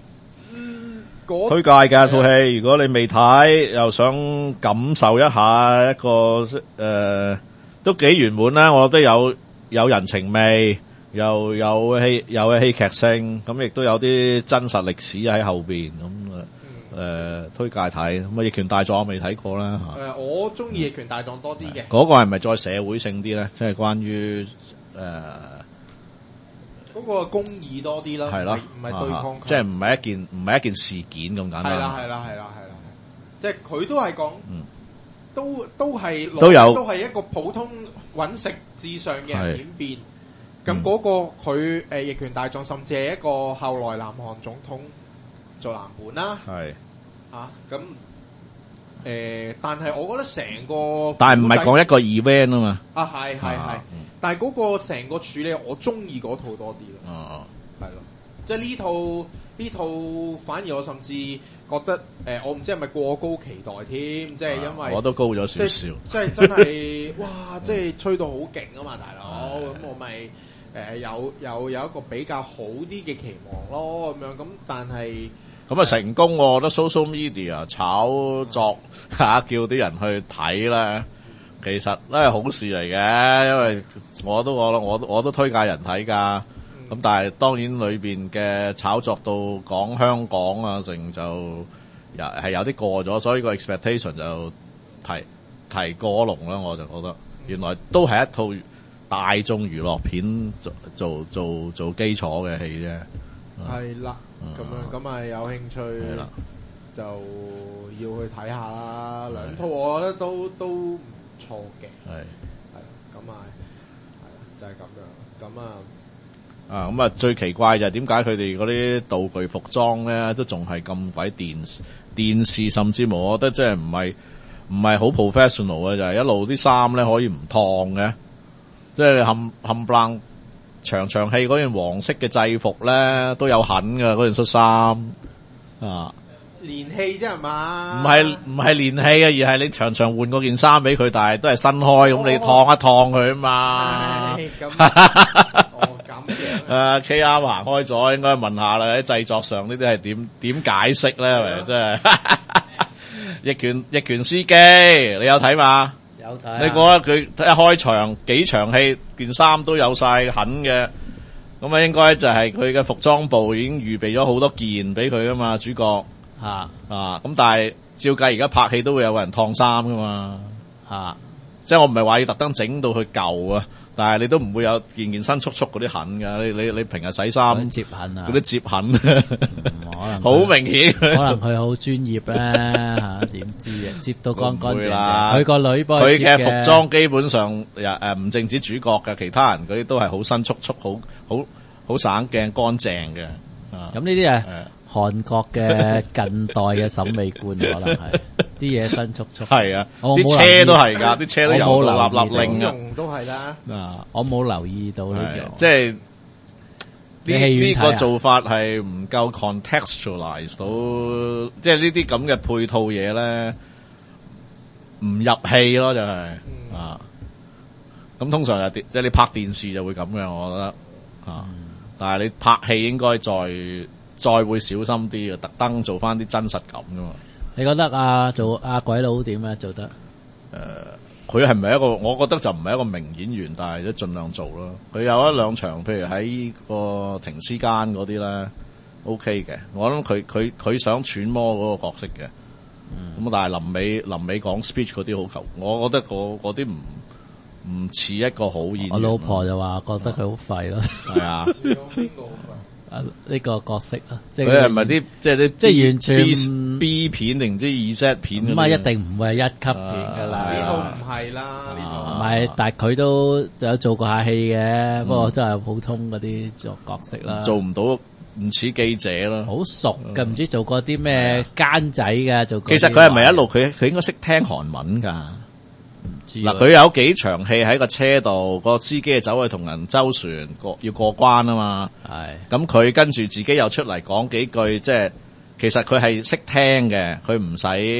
推介嘅套戲，如果你未睇，又想感受一下一個誒、呃，都幾圓滿啦。我覺得有有人情味，又有戲有戲劇性，咁亦都有啲真實歷史喺後邊。咁誒、呃、推介睇。咁啊，《逆權大狀》我未睇過啦。誒、 呃，我中意《逆權大狀》多啲嘅。 嗰、那個係咪再社會性啲咧？即係關於誒。呃嗰個公義多啲啦，係咯，唔係對抗， 即係唔係一件唔係一件事件咁簡單。 係啦，係啦，係啦，係啦，即係佢都係講，嗯，都都係都有， 都係一個普通揾食至上嘅人演變。咁嗰個佢誒逆權大狀，甚至係一個後來南韓總統做藍本啦。係啊，咁誒，但係我覺得成個， 但係唔係講一個 event 啊嘛。 啊，係係係。但係嗰個成個處理，我中意嗰套多啲咯。哦，係咯，即係呢套呢套，反而我甚至覺得，誒、呃，我唔知係咪過高期待添，即係因為我都高咗少少， 即係真係，哇！即係吹到好勁啊嘛，大佬，咁我咪誒、呃、有有有一個比較好啲嘅期望咯，咁樣咁，但係咁啊成功，我覺得 social media 炒作嚇叫啲人去睇啦。其實都係好事嚟嘅，因為我都我我都我都推介人睇噶。咁、嗯、但係當然裏邊嘅炒作到講香港啊，成就又係有啲過咗，所以個 expectation 就提提過龍啦。我就覺得原來都係一套大眾娛樂片做做做做基礎嘅戲啫。 係啦，咁、嗯、樣咁啊有興趣就要去睇下啦。兩套我覺得都都。錯嘅係係啦，咁啊係啦，就係、是、咁樣咁啊啊咁啊最奇怪就係點解佢哋嗰啲道具服裝咧都仲係咁鬼電視電視，甚至乎我覺得即係唔係唔係好 professional 嘅，就係、是、一路啲衫咧可以唔燙嘅，即係冚冚唪唥長長戲嗰件黃色嘅制服咧都有痕嘅嗰件恤衫啊。 連戲啫係嘛？ 唔係唔係連戲啊，而係你長長換嗰件衫俾佢，但係都係新開咁，哦、你燙一燙佢啊嘛。咁哦咁嘅。啊 K R 行開咗，應該問下啦。喺製作上呢啲係點點解釋咧？係咪真係？逆權逆權司機，你有睇嘛？ 有睇。 你覺得佢一開場幾場戲，件衫都有晒痕嘅，咁啊應該就係佢嘅服裝部已經預備咗好多件俾佢噶嘛，主角。啊啊！咁但係照計而家拍戲都會有個人燙衫噶嘛，啊！即係我唔係話要特登整到佢舊啊，但係你都唔會有件件新速速嗰啲痕噶。你你你平日洗衫折痕啊， 嗰啲折痕，可能好明顯。 可能佢好專業咧吓，點知啊？接到乾乾淨淨。佢個女幫佢嘅服裝基本上誒誒唔淨止主角嘅，其他人嗰啲都係好新速速，好好好省鏡乾淨嘅。 咁呢啲啊？韓國嘅近代嘅審美觀可能係啲嘢新速速， 係啊，啲車都係噶，啲車都有立立令用都係啦。 啊，我冇留意到呢樣， 即係呢呢個做法係唔夠 contextualize 到，即係呢啲咁嘅配套嘢咧，唔入戲咯，就係啊。咁通常就即係你拍電視就會咁樣，我覺得啊，但係你拍戲應該再。再會小心啲嘅，特登做翻啲真實感噶嘛？ 你覺得啊，做阿、啊、鬼佬點啊？做得？誒、 呃，佢係唔係一個？我覺得就唔係一個名演員，但係都盡量做咯。佢有一兩場，譬如喺個停屍間嗰啲咧 ，OK 嘅。我諗佢佢佢想揣摩嗰個角色嘅。咁、嗯、但係臨尾臨尾講 speech 嗰啲好求，我覺得嗰啲唔唔似一個好演員。 我老婆就話覺得佢好廢咯。係啊。啊！呢個角色啊，即係佢係咪啲即係啲即係完全 B 片定啲 Z 片咁啊？一定唔會係一級片噶啦， 呢套唔係啦，呢套唔係，但係佢都有做過下戲嘅，不過真係普通嗰啲做角色啦， 做唔到唔似記者啦， 好熟嘅，唔知做過啲咩奸仔嘅做。 其實佢係咪一路佢佢應該識聽韓文噶？嗱，佢有幾場戲喺個車度，個司機走去同人周旋過，要過關啊嘛。係，咁佢跟住自己又出嚟講幾句，即係其實佢係識聽嘅，佢唔使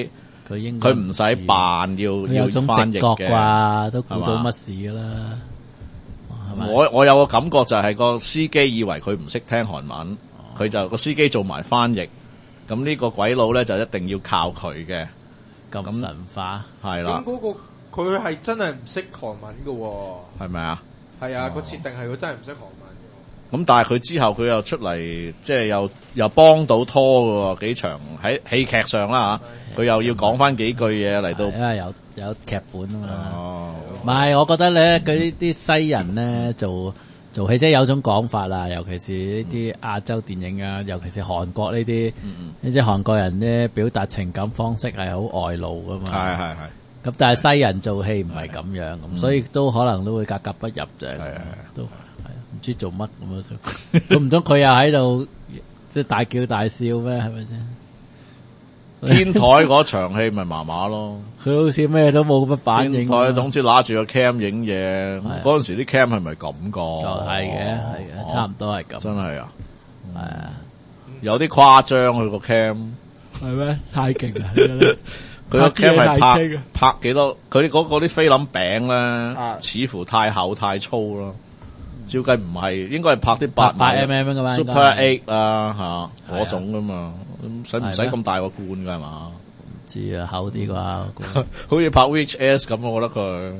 佢應該佢唔使扮要佢有種要翻直覺譯嘅。 啩，都估到乜事噶啦。係咪我我有個感覺就係個司機以為佢唔識聽韓文，佢、就個司機做埋翻譯，咁呢個鬼佬咧就一定要靠佢嘅， 咁神化？ 係啦咁，嗰個佢係真係唔識韓文㗎喎， 係咪啊？ 係啊， 哦個設定係佢真係唔識韓文咁但係佢之後佢又出嚟，即係又又幫到拖嘅喎，幾場喺戲劇上啦嚇，佢又要講翻幾句嘢嚟到。 因為有有劇本啊嘛。 哦， 唔係，我覺得咧，佢呢啲西人咧做做戲，即係有種講法啦，尤其是呢啲亞洲電影啊，尤其是韓國呢啲， 嗯呢啲韓國人咧表達情感方式係好外露噶嘛。 係係係。 咁但係西人做戲唔係咁樣，咁所以都可能都會格格不入啫。 係係都係唔知做乜咁樣，咁唔通佢又喺度即係大叫大笑咩？係咪先？ 天台嗰場戲咪麻麻咯， 佢好似咩都冇乜反應。 天台總之揦住個 cam 影嘢， 係嗰陣時啲 cam 係咪咁就個？ 係嘅，係嘅，差唔多係咁。 真係啊， 係啊， 有啲誇張佢個 cam。 係咩？太勁啦！ 佢個 cam 係拍清啊拍幾多？佢嗰嗰啲菲林餅咧， 啊似乎太厚太粗咯。照計唔係，應該係拍啲八八 mm 噶嘛 Super 應該係 Eight 啦嚇，嗰種噶嘛，咁使唔使係咩咁大個罐噶係嘛？ 唔知啊，厚啲啩？ 好似拍 V H S 咁，我覺得佢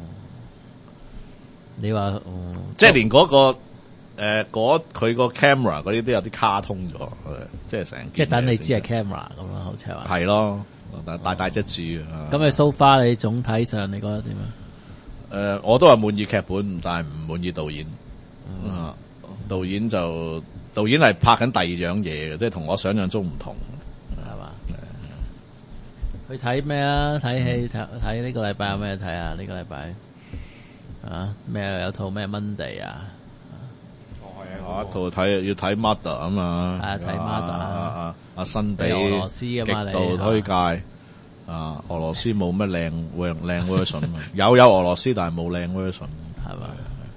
你話嗯即係連嗰個誒嗰佢個 camera 嗰啲都有啲卡通咗，即係成即係等你知係 camera 咁咯，好似係話。 係咯，大大大隻字啊！ 咁你 so far 你總體上你覺得點啊？ 誒、呃，我都係滿意劇本，但係唔滿意導演。啊、導演就導演係拍緊第二樣嘢嘅，即係同我想象中唔同， 係嘛？去睇咩啊？睇戲睇睇呢個禮拜有咩睇啊？呢個禮拜啊咩有套咩 Monday 啊？ 我一套睇要睇 Mother 啊嘛， 係啊睇 Mother 啊啊阿新地係俄羅斯㗎嘛極度你推介啊！俄羅斯冇乜靚靚靚 version 啊，有有俄羅斯但係冇靚 version， 係嘛？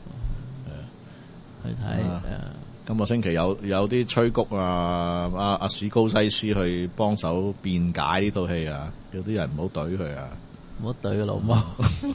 去睇啊誒今個星期有有啲催谷啊，阿阿史高西斯去幫手辯解呢套戲啊，有啲人唔好懟佢啊！ 唔好對個老母。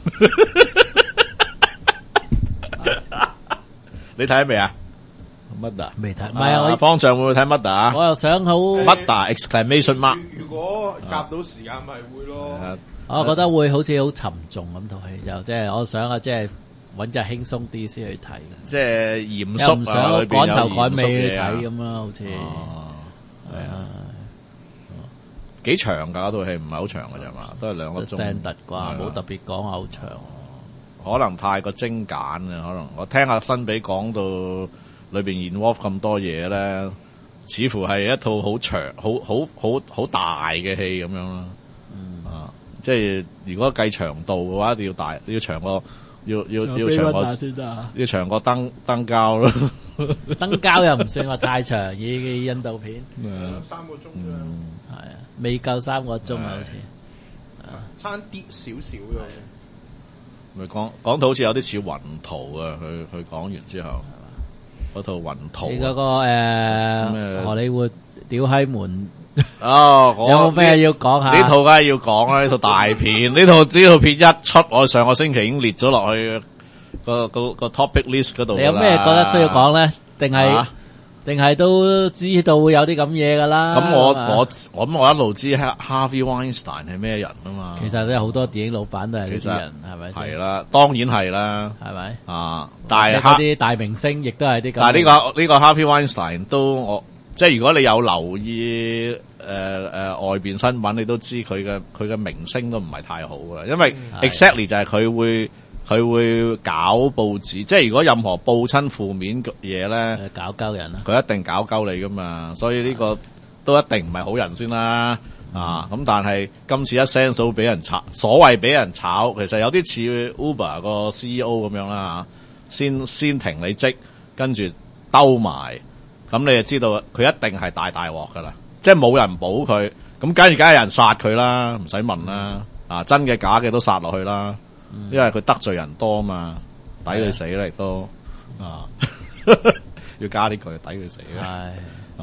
你睇未啊？Mother 未睇，唔係啊！我方丈會唔會睇 Mother 啊我又想好，我 ？Mother exclamation mark， 如如果夾到時間咪會咯。 覺得會好似好沉重咁套戲，又即係我想啊，即係揾隻輕鬆啲先去睇， 即係嚴又唔肅啊， 想裏邊有趕頭趕尾去嚴肅嘢啊睇咁啦，好似哦係啊幾長㗎嗰套戲，唔係好長㗎啫嘛，都係兩個鐘。 ，standard 啩， 係啊冇特別講好長。 可能太過精簡啊，可能我聽阿新比講到裏邊 involve 咁多嘢咧，似乎係一套好長、好好好好大嘅戲咁樣啦。 嗯啊，即係如果計長度嘅話，一定要大，要長過，要要要長過， 先得啊！ 要長過燈燈膠咯。 燈膠又唔算話太長，以嘅印度片兩三個鐘啫， 嗯係啊，未夠三個鐘啊，好似差啲少少嘅。 咪講講到好似有啲似雲圖啊！佢佢講完之後，嗰套雲圖啊你嗰個誒咩荷里活屌閪門哦，我有冇咩要講下？ 呢套梗係要講啦，呢套大片，呢套呢套片一出，我上個星期已經列咗落去個個個 topic list 嗰度㗎啦。 你有咩覺得需要講咧？定係啊定係都知道會有啲咁嘢噶啦？ 咁我係嘛我我咁我一路知 Harvey Weinstein 係咩人啊嘛。 其實都有好多電影老闆都係呢其實啲人，係咪先？ 係啦，當然係啦， 係咪？ 啊，但係嗰啲大明星亦都係啲咁。 但係呢個呢個 Harvey Weinstein 都我即係如果你有留意誒誒、呃呃、外邊新聞，你都知佢嘅佢嘅名聲都唔係太好噶啦，因為嗯 exactly 就係佢會佢會搞報紙，即係如果任何報親負面嘅嘢咧， 誒搞鳩人啦。 佢一定搞鳩你噶嘛，所以呢個都一定唔係好人先啦。啊，咁但係今次一 send 數俾人炒，所謂俾人炒，其實有啲似 Uber 個 C E O 咁樣啦，先先停你職，跟住兜埋，咁你就知道佢一定係大大鑊噶啦，即係冇人保佢，咁跟住梗係有人殺佢啦，唔使問啦，啊真嘅假嘅都殺落去啦，因為佢得罪人多嘛，抵佢死啦亦都啊，要加呢句抵佢死啦。 係啊，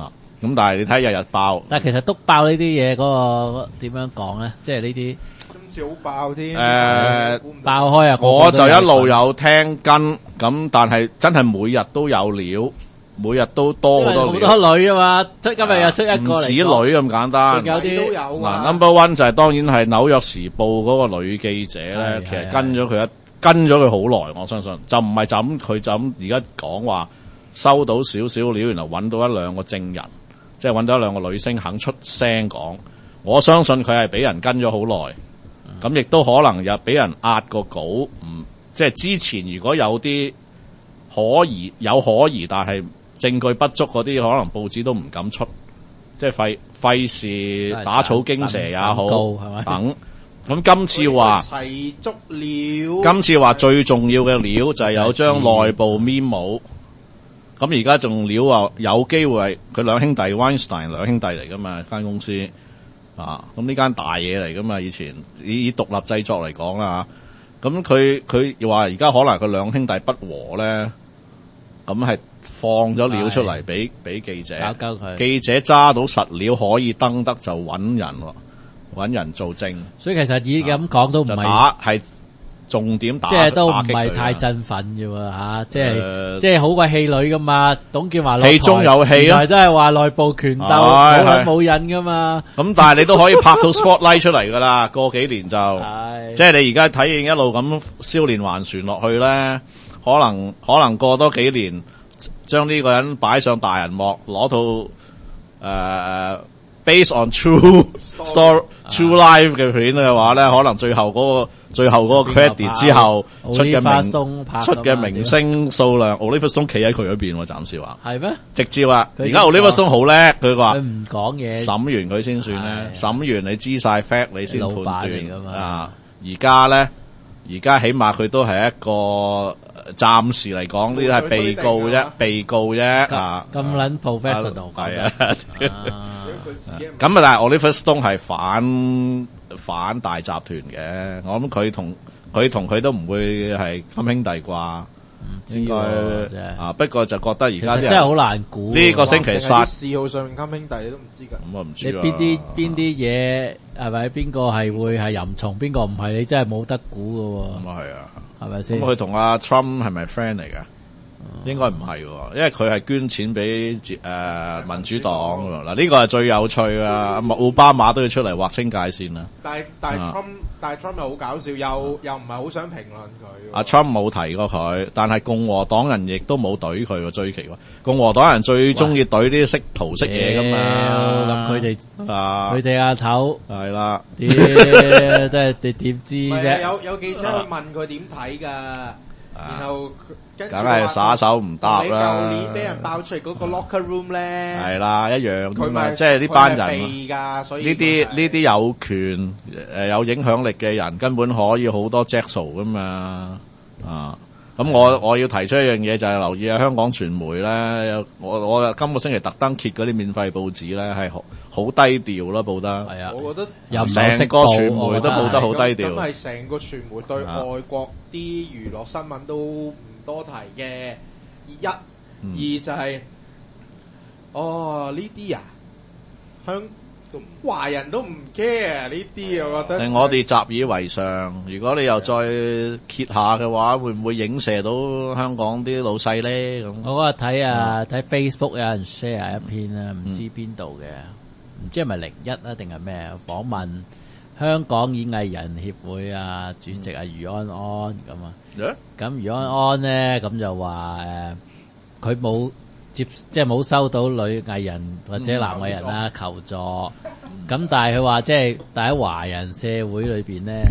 咁但係你睇日日爆， 但係其實督爆呢啲嘢嗰個點樣講咧？即係呢啲今次好爆添。 誒爆開啊！ 我就一路有有聽跟，咁但係真係每日都有料，每日都多好多好料。 多女啊嘛，出今日又出一個嚟唔止女咁簡單。 仲有啲都有嗱啊。 ，number one 就係當然係紐約時報嗰個女記者咧， 係其實係跟咗佢一跟咗佢好耐，我相信就唔係就咁佢就咁而家講話收到少少料，然後揾到一兩個證人，即係揾到一兩個女星肯出聲講，我相信佢係俾人跟咗好耐，咁亦都可能又俾人壓個稿，唔即係之前如果有啲可疑有可疑，但係證據不足嗰啲，可能報紙都唔敢出，即係費費事打草驚蛇也好，等。咁今次話齊足料， 今次話最重要嘅料就係有張內部 memo。咁而家仲料話有機會係佢兩兄弟 Weinstein 兩兄弟嚟噶嘛間公司啊，咁呢間大嘢嚟噶嘛，以前以以獨立製作嚟講啦嚇，咁佢佢話而家可能佢兩兄弟不和咧，咁係放咗料出嚟俾俾記者， 搞鳩佢記者揸到實料可以登得就揾人喎，揾人做證， 所以其實以咁講都唔就係。 打係重點打， 即係都唔打擊佢係太啊振奮啫喎吓，即係、 呃即係好鬼戲女噶嘛。董建華落台戲中有戲啊原來都係話內部權鬥係係冇人冇癮噶嘛。 咁但係你都可以拍到 spotlight 出嚟噶啦，過幾年就， 係即係你而家睇見一路咁少年環旋落去咧，可能可能過多幾年，將呢個人擺上大銀幕，攞套誒、呃、based on true story true life 嘅片嘅話咧，可能最後嗰、個最後嗰個 credit 之後出嘅 Oliver 明 Stone 拍㗎嘛出嘅明星數量，Oliver Stone 企喺佢嗰邊喎，暫時話係咩？ 直接話， 佢而家 Oliver Stone 好叻，佢話佢。唔講嘢， 審完佢先算咧， 係審完你知晒 fact 你先判老闆斷嚟㗎嘛啊！而家咧，而家起碼佢都係一個呃暫時嚟講，呢啲係被告啫冇罪推定啊， 被告啫啊！ 咁撚 professional 係啊， 啊佢自己咁啊，但係 Oliver Stone 係反反大集團嘅，我諗佢同佢同佢都唔會係襟兄弟啩， 唔知應該喎真係啊，不過就覺得而其家啲人實真係好難估喎。 呢個星期殺嗜好上面襟兄弟你都唔知㗎。 咁啊唔你知啊邊啲邊啲嘢係咪？邊個係會係淫蟲，邊個唔係？你真係冇得估㗎咁啊係啊。 喎，係咪先？ 咁佢同阿 Trump 係咪 friend 嚟㗎？應該唔係喎，因為佢係捐錢俾誒、呃、民主黨喎。嗱呢個係最有趣啊！奧巴馬都要出嚟劃清界線啦。 但係但係啊 Trump 但係 Trump 又好搞笑，又又唔係好想評論佢喎。 阿 Trump 冇提過佢，但係共和黨人亦都冇懟佢喎，最奇怪。共和黨人最中意懟啲識圖識嘢㗎嘛。 咁佢哋啊佢哋阿頭， 係啦， 屌真係你點知唔係啊啫？ 有有記者去問佢點睇㗎，然後佢跟住梗係耍手唔答你啦。 舊年俾人爆出嚟嗰個 locker room 咧， 係啦，一樣佢咪咁啊，即係呢班人。 佢係避㗎，所以呢啲呢啲有權誒有影響力嘅人根本可以好多 Jackson 噶嘛啊！咁我我要提出一樣嘢就係留意下香港傳媒咧，有我我今個星期特登揭嗰啲免費報紙咧係好好低調啦，報得係啊， 我覺得又唔係識成個報傳媒都報得好低調咁係成個傳媒對啊外國啲娛樂新聞都唔多提嘅。一， 嗯二就係哦呢啲啊，香華人都唔 care 呢啲，我覺得。 令我哋習以為常。如果你又再揭下嘅話，會唔會影射到香港啲老細咧？咁我嗰日睇啊睇 Facebook 有人 share 一篇啊，唔知邊度嘅，唔知係咪零一啊定係咩訪問香港演藝人協會啊主席啊余安安咁啊。 誒咁余安安咧咁就話誒，佢冇接即係冇收到女藝人或者男藝人啦求助，咁但係佢話即係但喺華人社會裏邊咧，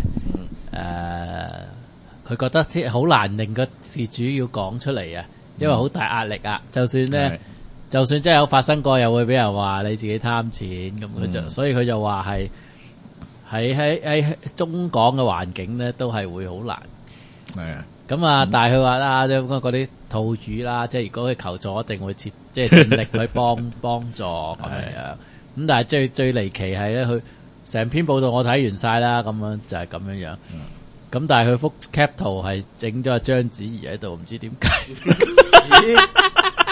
誒佢覺得即係好難令個事主要講出嚟啊，因為好大壓力啊，就算咧係。 就算真係有發生過，又會俾人話你自己貪錢咁，佢就、 嗯所以佢就話係喺喺喺中港嘅環境咧，都係會好難。 係啊， 咁啊，但係佢話啦，即係嗰啲套語啦，即係如果佢求助，一定會設即係盡力去幫幫助咁樣。咁但係最最離奇係咧，佢成篇報道我睇完晒啦，咁樣就係咁樣樣。咁但係佢幅 cap 圖係整咗阿章子怡喺度，唔知點解。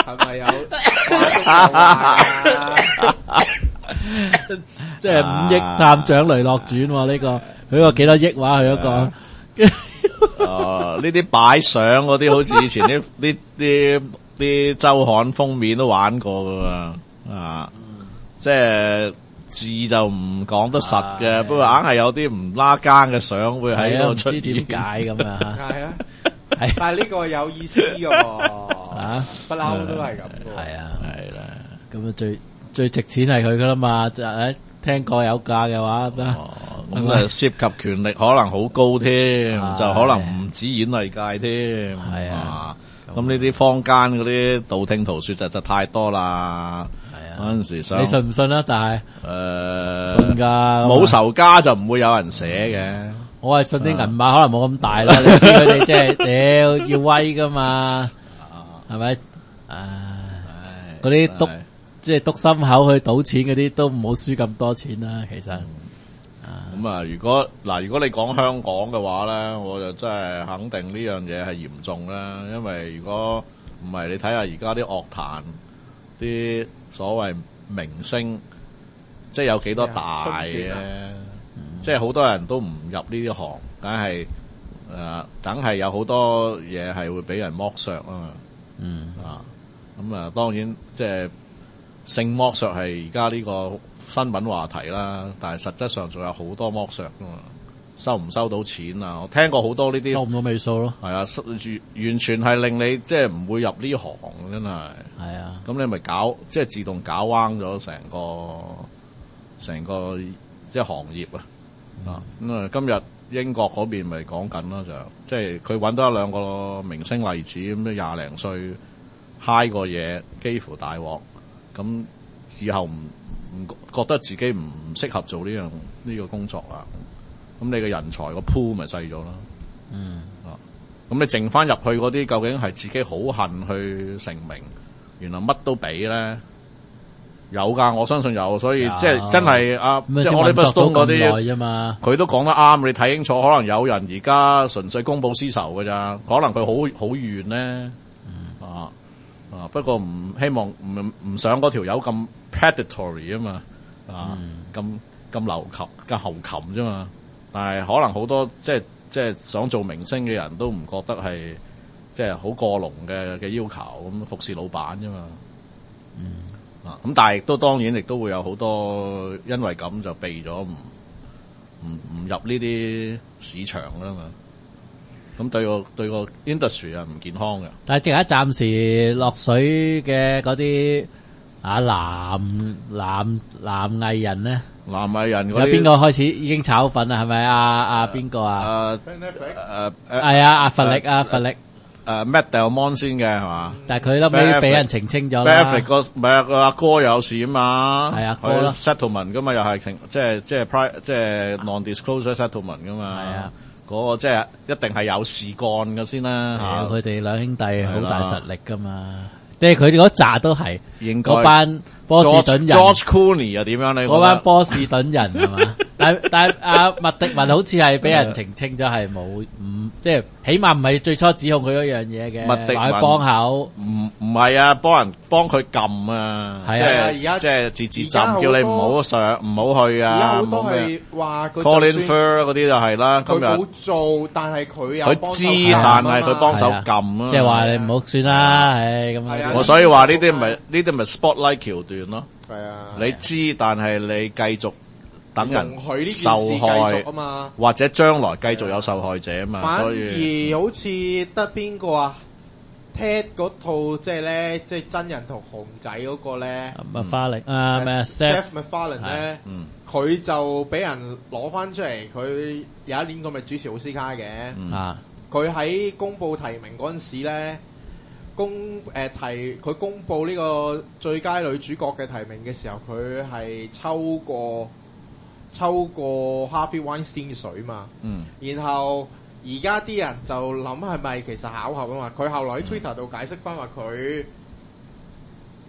係咪有話都冇啊？ 即係五億探長雷洛傳喎呢個，佢個幾多億話佢嗰個。 哦，呢啲擺相嗰啲，好似以前啲啲啲啲周刊封面都玩過噶嘛，啊，即係字就唔講得實嘅，不過硬係有啲唔拉更嘅相會喺度出現。 唔知點解咁啊？ 係啊，但係呢個有意思嘅喎， 啊， 不嬲都係咁嘅。 係啊， 係啦， 咁啊最最值錢係佢噶啦嘛，就誒聽過有價嘅話咁啊。 咁啊，涉及權力可能好高添， 啊就可能唔止演藝界添。 係啊， 咁呢啲坊間嗰啲道聽途說就就太多啦。 係啊， 嗰陣時想你信唔信啊？但係誒信㗎， 冇仇家就唔會有人寫嘅。 我係信啲銀碼可能冇咁大啦。你知佢哋即係屌要威㗎嘛，係咪？唉，嗰啲篤即係篤心口去賭錢嗰啲都唔好輸咁多錢啦。其實。 咁啊，如果嗱，如果你講香港嘅話咧，我就真係肯定呢樣嘢係嚴重啦。因為如果唔係，你睇下而家啲樂壇啲所謂明星，即係有幾多大嘅，即係好多人都唔入呢啲行，梗係誒，梗係有好多嘢係會俾人剝削啊嘛。 嗯啊，咁啊，當然即係性剝削係而家呢個新聞話題啦，但係實質上仲有好多剝削噶嘛，收唔收到錢啊？我聽過好多呢啲收唔到尾數咯。 係啊，完完全係令你即係唔會入呢行，真係。 係啊， 咁你咪搞即係自動搞彎咗成個成個即係行業啊！啊咁啊，今日英國嗰邊咪講緊咯，就即係佢揾到一兩個明星例子，咁樣廿零歲嗨過嘢，幾乎大鑊，咁以後唔唔覺得自己唔適合做呢樣呢個工作啊，咁你嘅人才個 pool 咪細咗啦。 嗯啊，咁你剩翻入去嗰啲，究竟係自己好恨去成名，原來乜都俾咧？有噶，我相信有，所以有即係真係啊，即係係 Oliver Stone 嗰啲啫嘛。 佢都講得啱，你睇清楚，可能有人而家純粹公報私仇㗎咋，可能佢好好怨咧， 嗯啊啊，不過唔希望唔唔想嗰條友咁 predatory 啊嘛，啊咁咁流琴咁猴琴啫嘛，但係可能好多即係即係想做明星嘅人都唔覺得係即係好過籠嘅嘅要求，咁服侍老闆啫嘛， 嗯。 咁但係亦都當然亦都會有好多因為咁就避咗唔唔唔入呢啲市場啦嘛，咁對個對個 industry 係唔健康嘅。 但係即係暫時落水嘅嗰啲啊男男男藝人咧， 男藝人有嗰啲邊個開始已經炒粉啊？係咪啊啊邊個啊？ 誒誒誒係啊阿佛力啊佛力， 誒 Matt Damon 先嘅係嘛？ 但係佢後尾俾人澄清咗啦。 Ben Affleck 個唔係啊個阿哥又有事啊嘛， 係啊哥咯佢 settlement 噶嘛，又係情即係即係 pri 即係 non-disclosure settlement 噶嘛， 係啊嗰個即係一定係有事幹嘅先啦係啊嚇。 佢哋兩兄弟好大實力噶嘛， 啊即係佢哋嗰扎都係應該嗰班波士頓人。 George Clooney 又點樣你覺得？ 嗰班波士頓人係嘛？但但阿麥迪文好似係俾人澄清咗係冇唔即係起碼唔係最初指控佢嗰樣嘢嘅， 麥迪文話佢幫口。 唔唔係啊，幫人幫佢撳啊， 係啊即係而家即係字字浸， 而家好多叫你唔好上，唔好去啊。 而家好多唔好咩係話佢 Colin 就算 Firth 嗰啲就係啦，今佢冇日做，但係佢有佢幫手知， 撳啊但嘛係佢幫手係啊撳啊。 即係話你唔好算啦，唉咁係啊我所以話呢啲咪呢啲咪 spotlight 橋段咯。 係啊， 你知，但係你繼續等人容許呢件事受繼害續啊嘛。 或者將來繼續有受害者啊嘛， 反所以而好似得邊個啊？Ted 嗰套即係咧，即係真人同熊仔嗰個咧麥花力啊咩 Seth MacFarlane 咧， 嗯佢就俾人攞翻出嚟。佢有一年佢咪主持奧斯卡嘅， 嗯啊佢喺公佈提名嗰陣時咧，公誒提佢公佈呢個最佳女主角嘅提名嘅時候，佢係抽過抽過 Harvey Weinstein 水嘛。 嗯然後而家啲人就諗係咪其實巧合啊嘛？佢後來喺 Twitter 度解釋翻話佢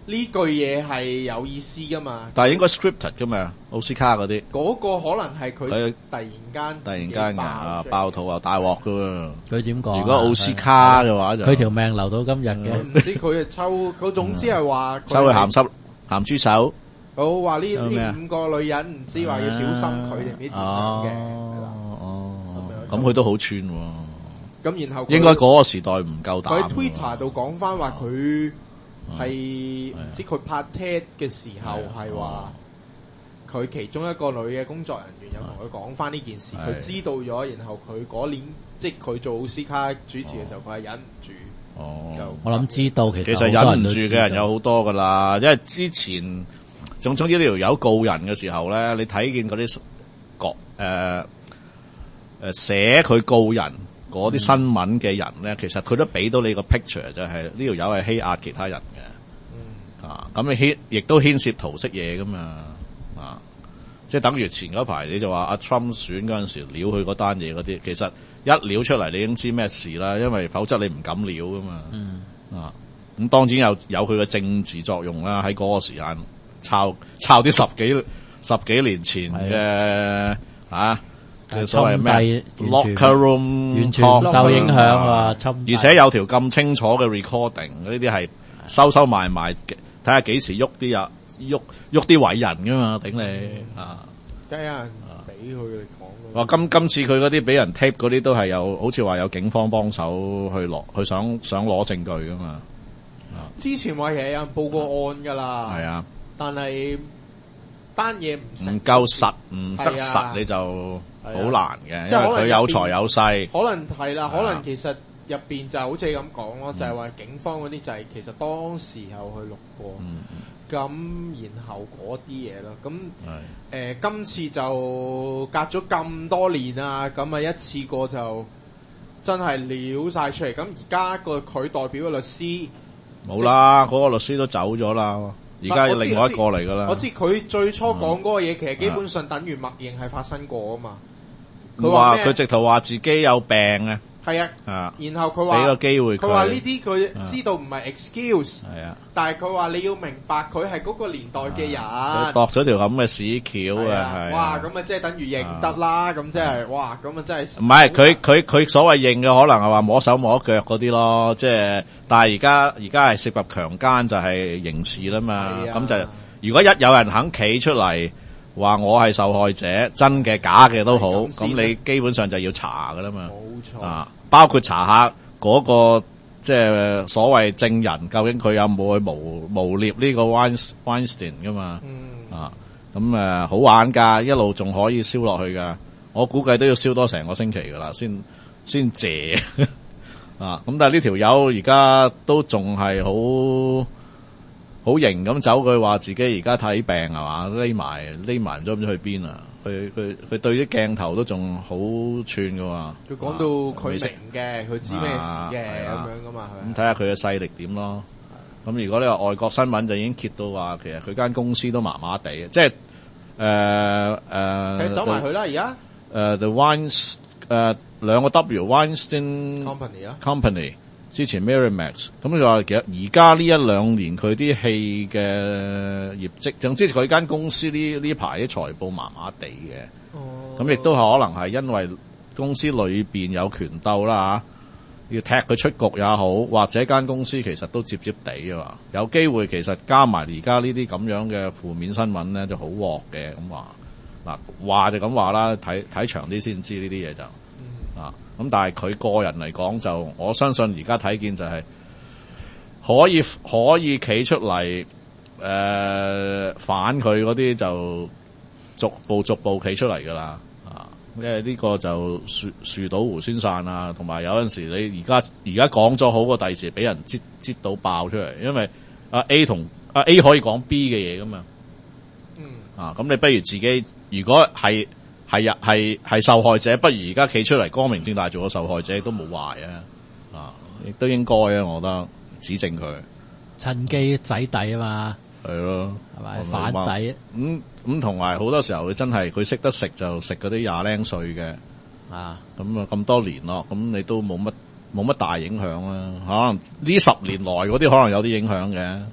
呢句嘢係有意思噶嘛？ 但係應該 scripted 噶嘛，奧斯卡嗰啲嗰個可能係佢佢突然間突然間嘅啊爆肚啊大鑊噶喎。 佢點講啊？ 如果奧斯卡嘅話就佢條命留到今日嘅。 唔知佢係抽，佢總之係話抽佢鹹濕鹹豬手。 好話呢抽咩啊呢五個女人唔知話要小心佢哋唔知點樣嘅，係啦。 哦， 咁樣咁佢都好串喎。 咁然後佢應該嗰個時代唔夠膽佢喺喎。 Twitter 度講翻話佢係唔知佢拍 TED 嘅時候係話佢其中一個女嘅工作人員有同佢講翻呢件事，佢知道咗，然後佢嗰年即係佢做奧斯卡主持嘅時候，佢係忍唔住。 哦， 就我諗知道其實其實忍唔住嘅人有好多噶啦，因為之前總總之呢條友告人嘅時候咧，你睇見嗰啲國誒誒寫佢告人嗰啲新聞嘅人咧，其實佢都俾到你個 picture 就係呢條友係欺壓其他人嘅。 嗯啊，咁你牽亦都牽涉桃色嘢噶嘛，啊，即係等於前嗰排你就話阿 Trump 選嗰陣時撩佢嗰單嘢嗰啲，其實一撩出嚟你已經知咩事啦，因為否則你唔敢撩噶嘛。 嗯啊，咁當然有有佢嘅政治作用啦，喺嗰個時間抄抄啲十幾十幾年前嘅啊嘅所謂咩 locker room 完全唔受影響啊，侵而且有條咁清楚嘅 recording， 呢啲係收收埋埋，睇下幾時喐啲啊，喐喐啲偉人噶嘛，頂你啊！ 梗係有人俾佢哋講。 哇！今今次佢嗰啲俾人 tape 嗰啲都係有，好似話有警方幫手去攞，去想想攞證據噶嘛。 之前話其實有人報過案噶啦， 係啊， 但係單嘢唔成唔夠實，唔得係啊實你就好難嘅， 即係可能因為佢有財有勢。 可能係啦， 係啊可能其實入邊就好似你咁講咯，就係話警方嗰啲就係其實當時候去錄過， 嗯咁然後嗰啲嘢咯，咁係誒今次就隔咗咁多年啊，咁啊一次過就真係撩晒出嚟，咁而家個佢代表嘅律師冇啦，嗰個律師都走咗啦，而家另外一個嚟噶啦。 我知佢最初講嗰個嘢，其實基本上等於默認係發生過啊嘛。 佢佢話咩話佢直頭話自己有病啊， 係啊， 啊， 然後佢俾話個機會佢。 佢話呢啲佢知道唔係 excuse， 係啊， 但係佢話你要明白佢係嗰個年代嘅人。 佢度咗條咁嘅屎橋係啊，係啊。 哇，咁啊即係等於認得啦，咁即係哇，咁啊真係唔係佢佢佢所謂認嘅可能係話摸手摸腳嗰啲咯，即係但係而家而家係涉及強姦就係刑事啦嘛， 係啊咁就如果一有人肯企出嚟話我係受害者，真嘅假嘅都好， 係咁先咁你基本上就要查噶啦嘛， 冇錯啊，包括查下嗰個即係所謂證人究竟佢有冇去誣誣衊呢個 Weinstein 噶嘛， 嗯啊，咁誒好玩噶，一路仲可以燒落去噶，我估計都要燒多成個星期噶啦，先先謝啊！咁但係呢條友而家都仲係好好型咁走，佢話自己而家睇病係嘛，匿埋匿埋咗唔知去邊啊！佢佢佢對啲鏡頭都仲好串噶嘛。 佢講到佢明嘅，佢知咩事嘅咁啊係啊樣噶嘛， 咁睇下佢嘅勢力點咯。咁如果你話外國新聞就已經揭到話，其實佢間公司都麻麻地嘅，即係誒誒， 佢走埋去啦，而家誒 The Wines 誒兩個 W Weinstein company 啊， Company 之前 Miramax，咁佢話其實而家呢一兩年佢啲戲嘅業績，總之佢間公司呢呢排啲財報麻麻地嘅， 哦咁亦都可能係因為公司裏邊有權鬥啦嚇，要踢佢出局也好，或者間公司其實都接接地啊嘛，有機會其實加埋而家呢啲咁樣嘅負面新聞咧就好鑊嘅咁話，嗱話就咁話啦，睇睇長啲先知呢啲嘢就。啊，咁但係佢個人嚟講就，我相信而家睇見就係可以可以企出嚟誒、呃、反佢嗰啲就逐步逐步企出嚟噶啦，啊，因為呢個就樹樹倒猢猻散啊，同埋有陣時你而家而家講咗好過第時俾人擠擠到爆出嚟，因為阿 A 同阿 A 可以講 B 嘅嘢噶嘛， 嗯啊，咁你不如自己如果係。係啊，係係受害者，不如而家企出嚟光明正大做個受害者都冇壞啊！啊，亦都應該啊，我覺得指正佢， 趁機仔底啊嘛， 係咯， 係咪反底？ 咁咁同埋好多時候佢真係佢識得食就食嗰啲廿零歲嘅啊， 咁啊咁多年咯，咁你都冇乜冇乜大影響啦。可能呢十年來嗰啲可能有啲影響嘅，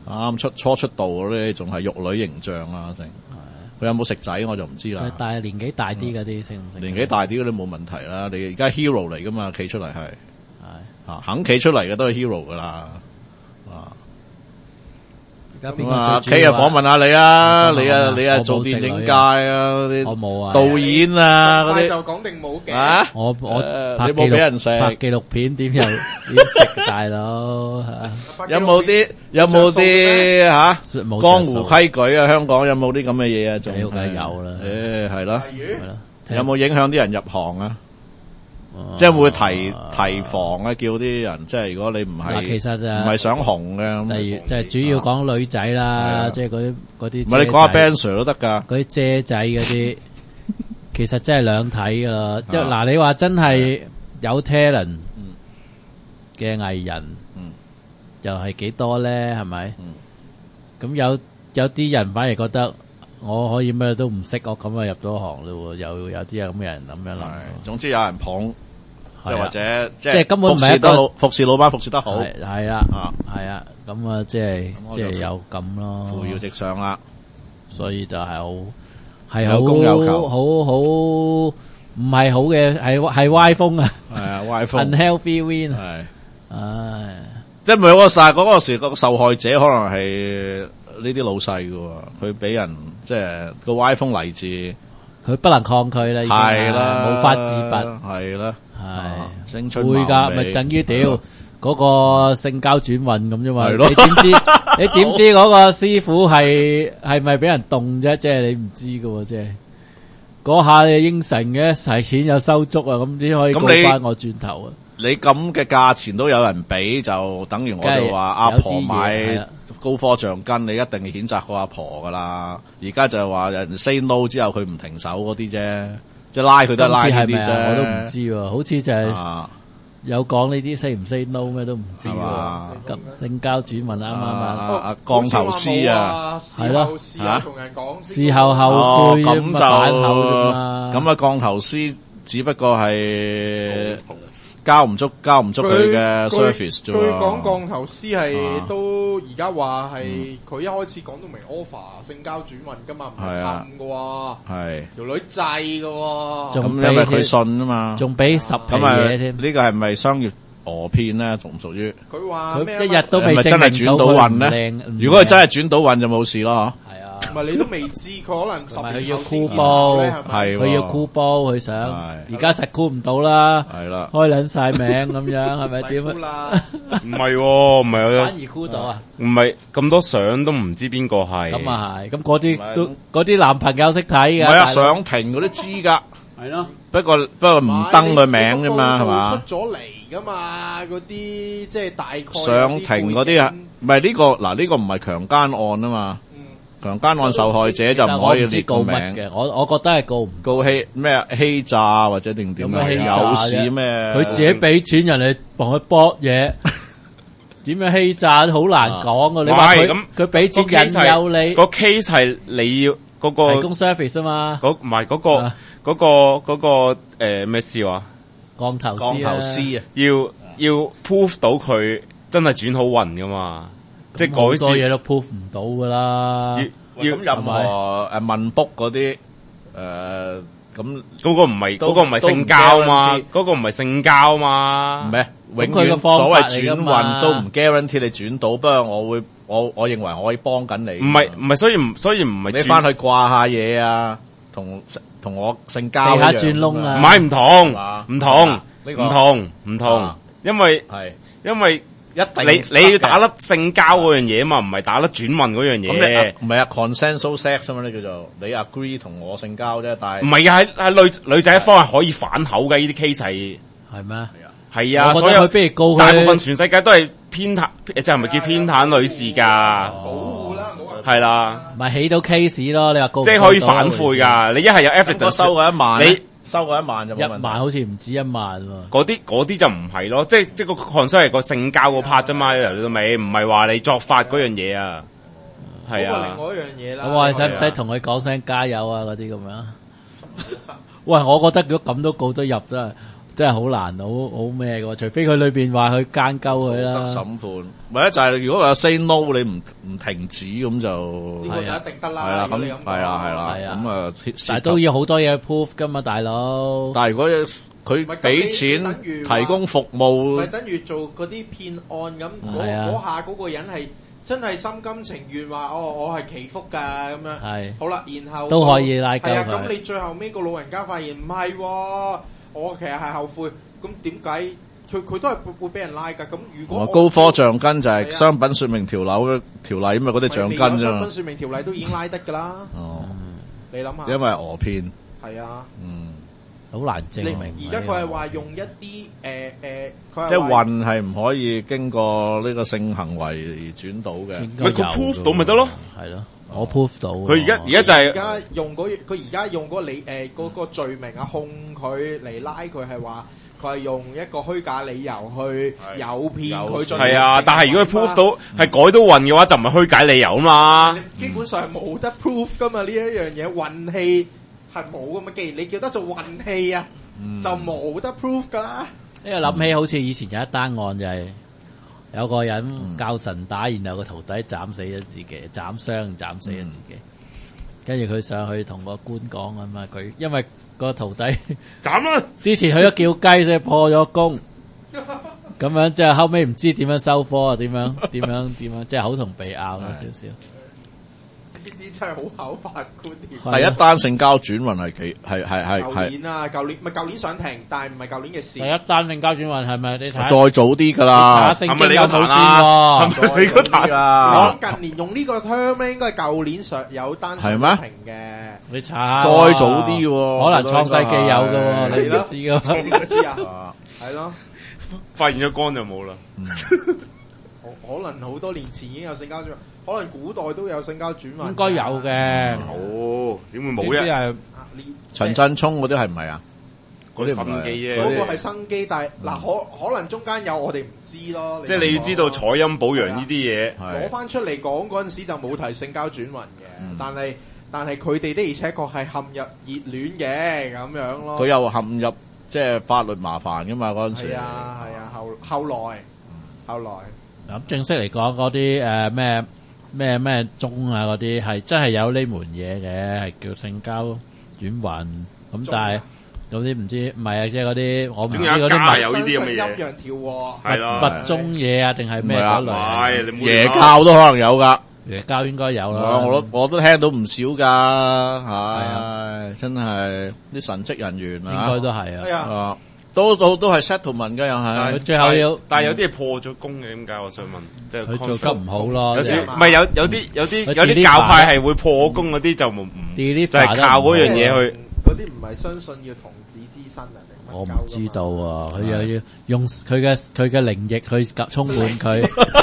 啱出初出道嗰啲仲係玉女形象啊，成佢有冇食仔我就唔知啦。 但係年紀大啲嗰啲識唔識？ 年紀大啲嗰啲冇問題啦。你而家 hero 嚟噶嘛，企出嚟係係啊，肯企出嚟嘅都係 hero 噶啦。啊， 而家邊咁啊個最 K 啊，訪問下你啊， 我你啊你啊我冇做電影食女界啊，嗰啲我冇啊， 導演啊嗰啲快就講定冇嘅。 啊， 我我誒拍你冇俾人食拍紀錄片點有點食大佬嚇？ 有冇啲有冇啲吓冇江湖規矩啊？香港有冇啲咁嘅嘢啊？仲有梗係有啦誒係咯， 例如係咯？ 有冇影響啲人入行啊？即係會提提防啊，叫啲人即係如果你唔係嗱，其實就唔係想紅嘅，咁例如就係主要講女仔係啊啦，即係嗰啲嗰啲。 唔係你講下 Ben Sir 都得㗎。 嗰啲姐仔嗰啲，其實真係兩睇噶啦。即係啊嗱，你話真係有 talent 嘅藝人， 嗯又係幾多咧？係咪？ 嗯咁有有啲人反而覺得我可以咩都唔識，我咁啊入咗行咯喎。有有啲咁嘅人咁樣諗。 係，總之有人捧，即係係啊或者即即係根本唔係一個服侍得好，服侍老闆服侍得好， 係係啊啊， 係啊，咁啊即係我就即係有咁咯。 扶搖直上啦。 所以就係好係有供有求好好好唔係好嘅，係係歪風啊係啊，歪風 ，unhealthy win 啊， 係。 唉， 即係咪嗰個晒嗰個時個受害者可能係呢啲老細噶喎，佢俾人即係個歪風嚟自佢不能抗拒啦，已經係啦， 冇法自拔， 係啦， 係啊青春會㗎， 貌美咪等於屌嗰個性交轉運咁啫嘛， 係咯你點知你點知嗰個師傅係係咪俾人動啫？即係你唔知㗎喎，即係嗰下你應承嘅，使錢有收足啊，咁先可以告咁你翻我轉頭啊！ 你咁嘅價錢都有人俾，就等於我哋話阿婆有啲嘢係買啦高科橡筋，你一定要譴責個阿婆噶啦。而家就係話人 say no 之後佢唔停手嗰啲啫，即係拉佢都係拉呢啲今次係咪啊啫。 我都唔知喎，好似就係啊， 有講呢啲 say 唔 say no 咩都唔知係嘛喎。咁性交轉運啱啱啊啱， 啊降頭師啊， 係咯，事後同人講， 事後後悔啫嘛， 哦咁就反口啫嘛。 咁啊降頭師只不過係交唔足交唔足佢嘅 service 啫據喎。 講降頭師係啊都而家話係佢一開始講到明 offer 性交轉運噶嘛，唔係係啊氹噶喎， 係條女制噶喎。 仲咁因為佢信啊嘛。 仲俾十皮咁啊嘢添， 呢個係咪商業訛騙咧？屬唔屬於？ 佢話咩啊嘛？ 佢一日都未係咪真係轉到運咧？ 咧如果佢真係轉到運就冇事咯， 係啊， 唔係你都未知，佢可能十同埋佢要年後先箍見到咧， 煲係咪？ 係佢要箍煲，佢想係而家實箍唔到啦， 係啦。 開撚晒名咁樣，係咪點估啊？ 啦， 唔係喎，唔係反而箍到啊！ 唔係咁多相都唔知邊個係。 咁啊係，咁嗰唔係啲都嗰啲男朋友識睇㗎。 唔係啊， 大佬上庭嗰啲知㗎， 係咯， 不過不過唔登佢名啫嘛，係嘛？ 出咗嚟噶嘛，嗰啲即係大概上庭嗰啲啊，唔係呢個嗱呢個唔係強姦案啊嘛， 嗯， 強姦案受害者就唔可以列個知告乜名， 嘅，我我覺得係告唔告欺咩欺詐或者定點啊？ 有咩欺詐啫有事咩？ 佢自己俾錢人哋幫佢搏嘢，點樣欺詐好難講㗎。你話佢唔係咁佢俾錢引誘你個 case 係你要嗰個提供 service 啊嘛， 嗰唔係嗰個啊嗰個嗰個誒咩事話？ 降頭降頭師啊， 師啊， 要要 prove 到佢真係轉好運噶嘛？即係好嗰次多嘢都 prove 唔到㗎啦。 要要咁任何誒問卜嗰啲誒咁嗰個唔係都嗰個唔係性交嘛？ 都唔 guarantee 嗰個唔係性交嘛？ 咩？永咁佢個遠方法所謂轉嚟㗎嘛運都唔 guarantee 你轉到，不過我會我我認為我可以幫緊你。 唔係唔係，所以唔所以唔係轉你翻去掛下嘢啊，同同我性交地下一樣轉窿啊唔係唔同嘛唔同呢個唔同唔同啊， 因為係因為一定你你要打得粒性交嗰樣嘢嘛，唔係打粒轉運嗰樣嘅咁你啊嘢。 唔係啊 consensual sex 啊嘛，呢叫做你 agree 同我性交啫，但係唔係啊，係係女女仔一方係可以反口嘅，呢啲 case 係係咩？ 係啊， 我覺所有得佢不如告大部分佢， 全世界都係偏袒，即係唔係叫偏袒女士㗎？ 保護啦，冇話係啦， 咪起到 case 咯。你話告唔即係可以反悔㗎。你一係有咁我 evidence 收過一萬， 你收過一萬就冇一問題萬好似唔止一萬喎。 嗰啲嗰啲就唔係咯，即係即係個 concern 係個性交個 part 啫嘛，由到尾唔係話你作法嗰樣嘢啊，係啊嗰個另。外一樣嘢啦。 咁我係使唔係啊使同佢講聲加油啊？嗰啲咁樣。喂，我覺得如果咁都告得入真係， 真係好難，好好咩嘅喎？除非佢裏邊話佢奸鳩佢得啦。 審判，或者就係如果佢有 say no，你唔唔停止咁就呢個就一定得係啦。 啦，咁如果你咁講係啊係啦， 係啊咁啊， 但係都要好多嘢 proof 噶嘛，大佬。 但係如果佢俾錢咪咁你等於話提供服咪務， 等於做嗰啲騙案咁，嗰係啊嗰下嗰個人係真係心甘情願話哦，我係祈福㗎咁樣。 係好啦，然後都可以拉鳩係啊， 佢咁你最後尾個老人家發現唔係喎，我其實係後悔。咁點解佢佢都係會會俾人拉㗎？咁如果我高科橡筋就係係啊商品說明條例條例咁啊，嗰啲橡筋啫嘛商品。說明條例都已經拉得㗎啦。 哦， 你諗下， 因為訛騙， 係啊。 嗯， 好難證你明。 而家佢係話用一啲誒誒，佢即係話運係唔可以經過呢個性行為而轉到嘅。 應該咪佢有 proof 㗎到咪得咯？ 係咯，我 proof 到。 佢而家而家就係而家用嗰佢而家用嗰個理誒嗰個罪名啊控佢嚟拉佢係話佢係用一個虛假理由去係誘騙佢進行係啊， 性但係如果佢行為 proof 到係改到運嘅話，就唔係虛假理由啊嘛。 你基本上係冇得 proof 噶嘛呢一樣嘢，運氣係冇噶嘛。既然你叫得做運氣啊，就冇得 proof 噶啦。 因為諗起好似以前有一單案就係有個人教神打，然後個徒弟斬死咗自己，斬傷斬死咗自己。跟住佢上去同個官講啊嘛，佢因為個徒弟斬啦！ 之前去咗叫雞，所以破咗功。咁樣即係後尾唔知點樣收科啊？點樣點樣點樣？即係口同鼻拗咗少少。 呢啲真係好考法官添。 係第一單性交轉運係幾係係係舊係年啊，舊年咪舊年上庭，但係唔係舊年嘅事。 第一單性交轉運係咪？你睇下再早啲噶啦， 聖係咪你嗰經有冇壇啊？ 先喎？ 係咪你嗰壇啊？ 我近年用呢個 term 咧，應該係舊年上有單係咩上庭嘅。 你查下再喎早啲喎， 可能創世記有嘅喎，你唔係咯知㗎嘛。 唔知啊， 啊係咯， 發現咗光就冇啦。 可可能好多年前已經有性交轉運，可能古代都有性交轉運。 應該有嘅。 哦，點會冇呢啲啫？ 係啊呢陳振聰嗰啲係唔係啊？ 嗰啲神機啫。 嗰個係生機，但係嗱可可能中間有我哋唔知咯。 即係你要知道採陰補陽呢啲嘢。 攞翻出嚟講嗰陣時就冇提性交轉運嘅， 嗯但係但係佢哋的而且確係陷入熱戀嘅咁樣咯。 佢又陷入即係法律麻煩噶嘛嗰陣時。 係啊係啊，後後來後來咁正式嚟講，嗰啲誒咩咩咩宗啊嗰啲係真係有呢門嘢嘅，係叫性交轉運。咁但係嗰啲唔知唔係啊，即係嗰啲我唔知嗰點解家啲有呢啲咁嘅嘢陰陽調和係啦， 密密宗嘢啊，定係咩嗰唔類？ 係你冇耶亂講教都可能有噶， 耶教應該有啦。 我我都我都聽到唔少噶， 啊係真係啲神職人員應啊， 該都係啊。 係啊， 啊，都都都係 settlement 嘅又係但係。 佢最後要但係有啲係破咗功嘅，點解？我想問，即係佢做得唔好咯。 有時即係係唔係有有啲有啲佢有啲 deliver 教派係會破功嗰啲就唔唔 deliver 就係靠嗰樣嘢去。 嗰啲唔係相信要童子之身啊定乜我唔鳩㗎嘛知道啊，佢又要用佢嘅佢嘅靈液去夾充滿佢，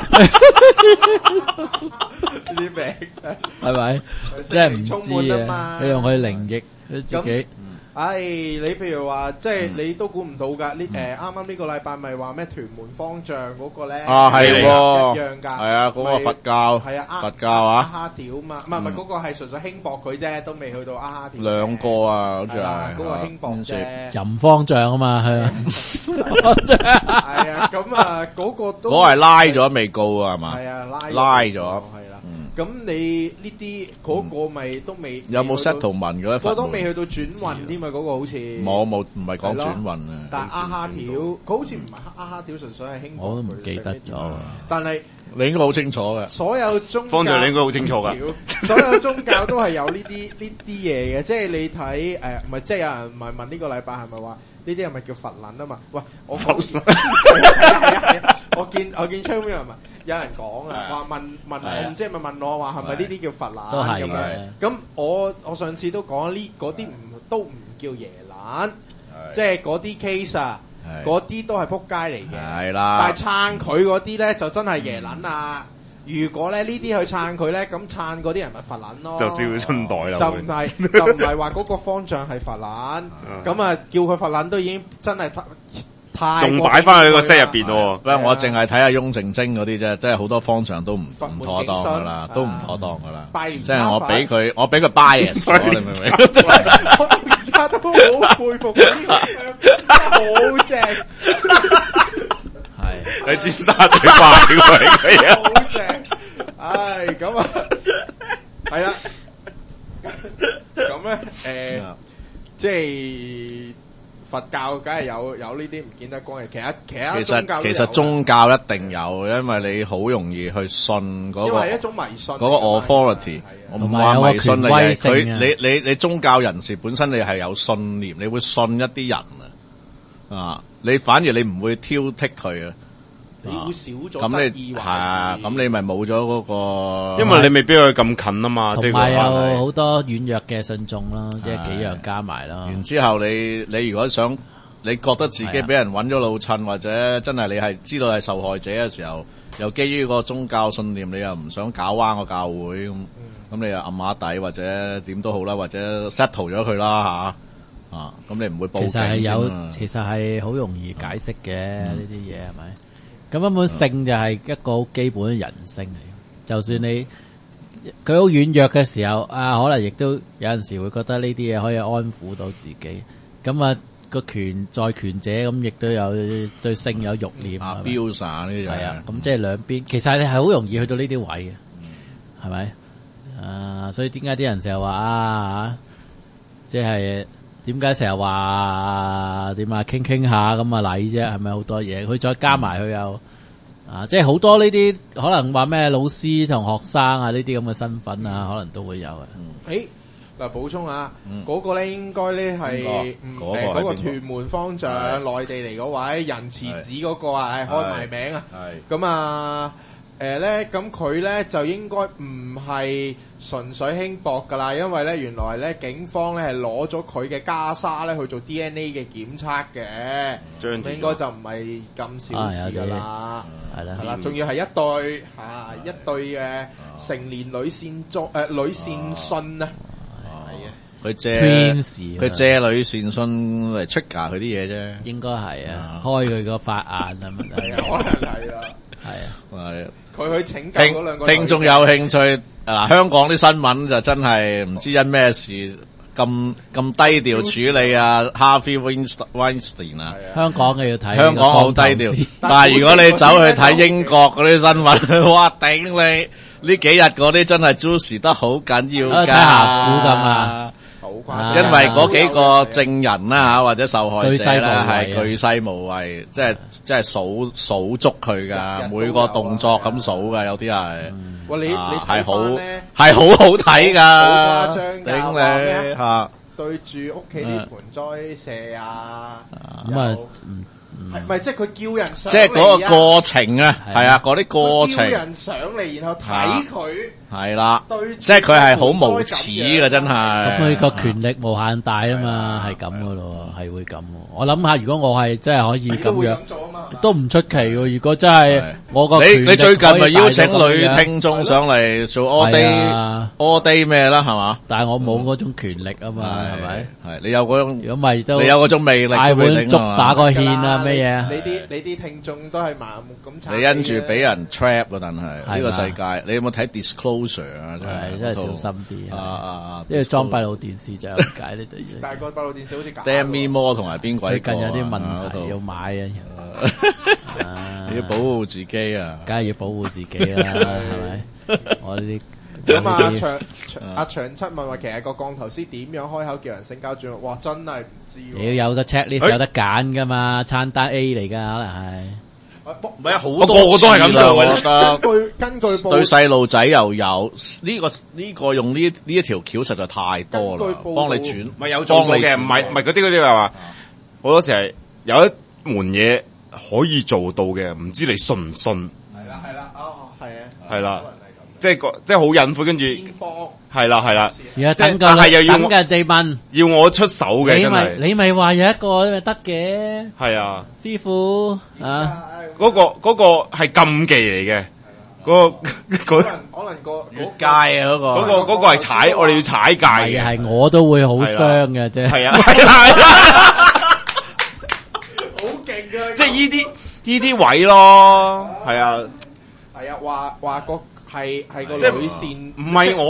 呢啲名， 係咪？真係唔知啊！佢用佢靈液，佢自己唉，你譬如話，即係你都估唔到㗎。呢誒啱啱呢個禮拜咪話咩屯門方丈嗰個咧？ 啊係喎， 一樣㗎。 係啊，嗰個佛教係啊， 佛教啊， 哈屌嘛，唔係唔係嗰個係純粹輕薄佢啫，都未去到啊哈屌。 兩個啊，好似係啦， 係嗰個輕薄啫。 淫方丈啊嘛，係啊， 係啊，咁啊嗰個都嗰個係拉咗未告啊，係嘛？ 係啊，拉拉咗係啦。咁你呢啲嗰個咪都未有冇未去到 settlement 嘅咧？ 嗰都未去到轉運添啊！嗰個好似冇冇，唔係講轉運啊。 但係阿哈條，佢好似唔係阿哈條，純粹係輕薄我都唔佢記得咗啊。 但係你應該好清楚嘅。 所有宗教方丈你應該好清楚㗎。 所有宗教都係有呢啲呢啲嘢嘅，即係你睇誒，唔係即係有人唔係問呢個禮拜係咪話呢啲係咪叫佛撚啊嘛？喂，我佛撚係啊係啊！我見我見出邊有人問，有人講啊，話問問我唔知係咪問我話係咪呢啲叫佛撚都係咁樣？ 嘅。 咁我我上次都講呢嗰啲唔都唔叫耶撚，即係嗰啲 case 啊，嗰啲都係撲街嚟嘅。 係啦， 但係撐佢嗰啲咧就真係耶撚啊！如果咧呢啲去撐佢咧，咁撐嗰啲人咪佛撚咯。 就燒春袋啦。 就唔係就唔係話嗰個方丈係佛撚，咁啊叫佢佛撚都已經真係太太仲擺翻去個 set 入邊喎。 不過我淨係睇下雍正精嗰啲啫，即係好多方丈都唔佛門唔妥當噶啦， 警訊都唔妥當噶啦。 拜年即係我卡俾佢，我俾佢 bias 咗，你明唔明？ 我而家都好佩服嗰啲好正， 係喺尖沙咀賣喎，佢啊， 好正，唉，咁啊，係啦，咁咧，誒，即係佛教，梗係有有呢啲唔見得光嘅，其實其他其宗教都有實其實宗教一定有，因為你好容易去信嗰個因為係一種迷信嚟㗎嗰個嘛 authority， 係啊我唔話迷信嚟嘅， 同埋有個權威性佢啊你你你宗教人士本身你係有信念，你會信一啲人啊，啊，你反而你唔會挑剔佢啊。 你會少咗咁你質疑懷疑係啊，咁你咪冇咗嗰個， 因為你未必去咁近啊嘛，即係同埋個可能係有好多軟弱嘅信眾啦，即係幾樣加埋啦。 然之後你你如果想你覺得自己俾人揾咗老襯，或者真係你係知道係受害者嘅時候，又基於個宗教信念，你又唔想搞彎個教會咁，咁、嗯、你又暗下底或者點都好啦，或者 settle 咗佢啦吓，啊，咁你唔會報警其實係有先啊， 其實係好容易解釋嘅呢啲嘢係咪？咁根本性就係一個好基本嘅人性嚟，就算你佢好軟弱嘅時候，啊，可能亦都有陣時會覺得呢啲嘢可以安撫到自己。咁啊，個權在權者咁，亦都有對性有慾念啊係咪 ，abuse 啊呢啲係啊，咁即係兩邊，其實你係好容易去到呢啲位嘅，係咪？啊，所以點解啲人成日話啊，即係點解成日話點啊，傾傾下咁啊禮啫，係咪好多嘢？佢再加埋佢又啊，即係好多呢啲可能話咩老師同學生啊呢啲咁嘅身份啊，可能都會有嘅。 誒嗱，補充下，嗰個咧應該咧係誒邊個嗰個嗰個係邊個屯門方丈內地嚟嗰位仁慈子嗰個啊，係開埋名啊。 係咁啊，誒咧，咁佢咧就應該唔係純粹輕薄噶啦，因為咧原來咧警方咧係攞咗佢嘅袈裟咧去做 D N A 嘅檢測嘅， 張應該就唔係咁小事噶啦， 係啦係啦，仲要係一對啊一對嘅成年女善作誒女善信啊，係啊。 佢借 Twins 佢借女善信嚟出價佢啲嘢啫， 應該係啊，開佢個法眼啊，乜係啊，可能係啊， 係啊。 係。 佢去拯救嗰兩個聽聽眾有興趣嗱，香港啲新聞就真係唔知因咩事咁咁低調處理啊 Harvey Weinstein 啊， 香港嘅要睇香港好低調，但係如果你走去睇英國嗰啲新聞，哇頂你呢幾日嗰啲真係 juicy 得好緊要㗎， 睇下股咁啊！ 好誇啊張， 因為嗰幾個證人啦嚇，或者受害者咧巨細無遺啊係巨細無遺，即係即係數數足佢噶， 日日都每個動作咁數噶，有啲係喂你你啊睇係好翻咧， 係好好睇噶， 好誇張㗎話頂咩你嚇對住屋企啲盆栽射啊， 咁啊又係咪即係佢叫人上嚟啊？ 即係嗰個過程啊，係啊，嗰啲過程佢叫人上嚟，然後睇佢係啦， 對住即係佢係好無盆栽恥咁樣嘅，真係。 咁佢個權力無限大啊嘛，係咁噶咯，係會咁喎。我諗下，如果我係真係可以你都會咁樣咁，做啊嘛， 都唔出奇喎。如果真係我個你權力你最近咪邀請可以大到咁女樣聽眾上嚟做 all 係 day 啊 all day 咩啦，係嘛？ 但係我冇嗰種權力啊嘛，係咪？ 係你有嗰種， 如果咪都你有嗰種魅力， 嗌碗粥打個㗎芡啊啦咩嘢？ 你啲你啲聽眾都係盲目咁撐你因住俾嘅人 trap 啊，但係呢個嘛世界，你有冇睇 Disclosure 啊？ 係真係小心啲啊啊啊！ 啊！ 因為裝閉路電視就有解呢對嘢。 但係個閉路電視好似假 Demi 喎 Moore 同埋邊鬼最個啊？ 近有啲問嗰度題要買啊， 你要保護自己啊！ 梗係要保護自己啦，係咪？我呢啲咁啊， 呢啲長長阿長七問話，其實個降頭師點樣開口叫人性交轉運？哇，真係唔知喎。 你要有個 checklist 有得揀噶嘛，餐單 A 嚟噶，可能係。 唔係啊，好我個多個都係咁做嘅我覺得。 根據根據報對細路仔又有呢、個呢、個用呢呢一條橋實在太多啦根據，報幫道你轉， 唔係有做過嘅，唔係唔係嗰啲嗰啲係話，好多時係有一門嘢可以做到嘅，唔知你信唔信？ 係啦係啦，哦係啊， 係啦可能係咁即係個即係好隱晦，跟住邊方係啦係啦， 而家即係等夠但係又要等嘅地問要我出手嘅你咪真係， 你咪話有一個咪得嘅， 係啊， 師傅啊， 嗰個嗰個係禁忌嚟嘅，嗰個嗰可能可能個越界啊嗰個， 嗰個嗰個係踩，我哋要踩界係嘅， 係我都會好傷嘅啫。 係啊係啊係啊， 好勁啊！ 即係依啲依啲位咯，係啊。 係啊，話話個係係個即係女線， 唔係我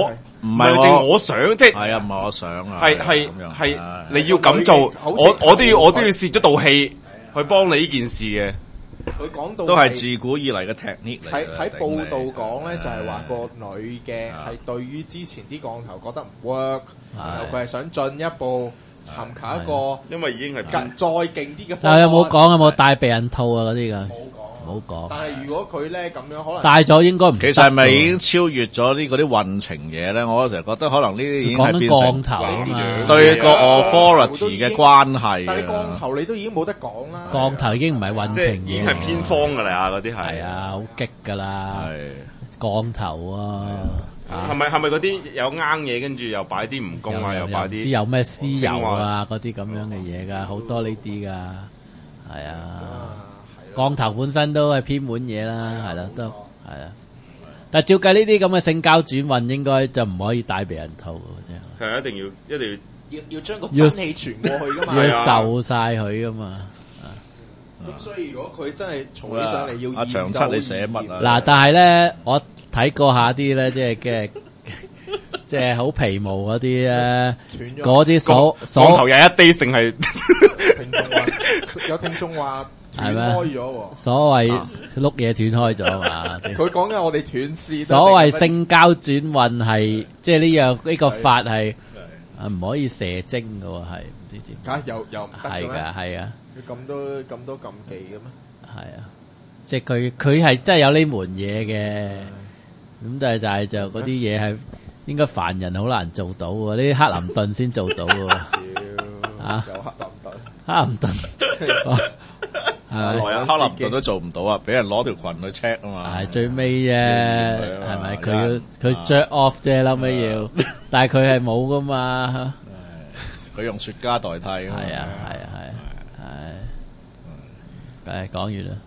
唔唔係正我想，即係係啊，唔係我想啊， 係係咁樣係唉你要咁做， 好我我都要我都要好泄咗道氣去幫你呢件事嘅。 佢講到都係自古以嚟嘅 technique 嚟睇嘅。 睇報道頂你講咧，就係話個女嘅係對於之前啲降頭覺得唔 work，然後佢係想進一步尋求一個因為已經係更再勁啲嘅方但案。 係有冇講有冇戴避孕套啊嗰啲㗎？ 冇講， 冇講。 但係如果佢咧咁樣，可能戴咗應該唔得其實係咪已經喎超越咗呢嗰啲運程嘢咧？我成日覺得可能呢啲已經講緊係變成降頭啊嘛？ 對個 authority 嘅關係但係你降啊。 頭你都已經冇得講啦。 降頭已經唔係運即程係已經係嘢喎， 偏方噶啦，嗰啲係係啊，好激㗎啦， 係降頭啊， 係咪係咪嗰啲有啱嘢，跟住又擺啲蜈蚣啊，又擺唔知啲有咩屍油啊嗰啲咁樣嘅嘢㗎，好多呢啲㗎，係啊。降頭本身都係偏門嘢啦，係啦，都係啊。但係照計呢啲咁嘅性交轉運，應該就唔可以戴避孕套嘅啫， 係一定要一定要要將個真氣傳過去噶嘛。 要係啊受晒佢噶嘛。 咁所以如果佢真係嘈起上嚟要阿長七你寫乜啊？ 嗱，但係咧，我睇過下啲咧，即係嘅，即係好皮毛嗰啲咧， 斷咗嗰啲所要降頭所有一 day 定係聽眾話，有聽眾話斷係咩開咗喎。 所謂碌嘢斷開咗嘛。 佢講緊我哋斷絲。 所謂性交轉運係，即係呢樣呢個法係啊唔可以射精嘅喎，係唔知點？ 嚇又又唔得嘅係咩？ 㗎，係啊。 佢咁多咁多禁忌嘅咩？ 係啊，即係佢佢係真係有呢門嘢嘅，咁但係但係就嗰啲嘢係應該凡人好難做到喎，呢啲克林頓先做到喎， 屌， 啊有黑林頓。 克林頓係咪？ 來啊，克林頓都做唔到啊，俾人攞條裙去 check 啊嘛。 係最尾啫，係咪？佢要佢啊 jerk off 啫，諗尾要，但係佢係冇噶嘛， 佢用雪茄代替啊嘛。 係啊係啊係，係，誒講完啦。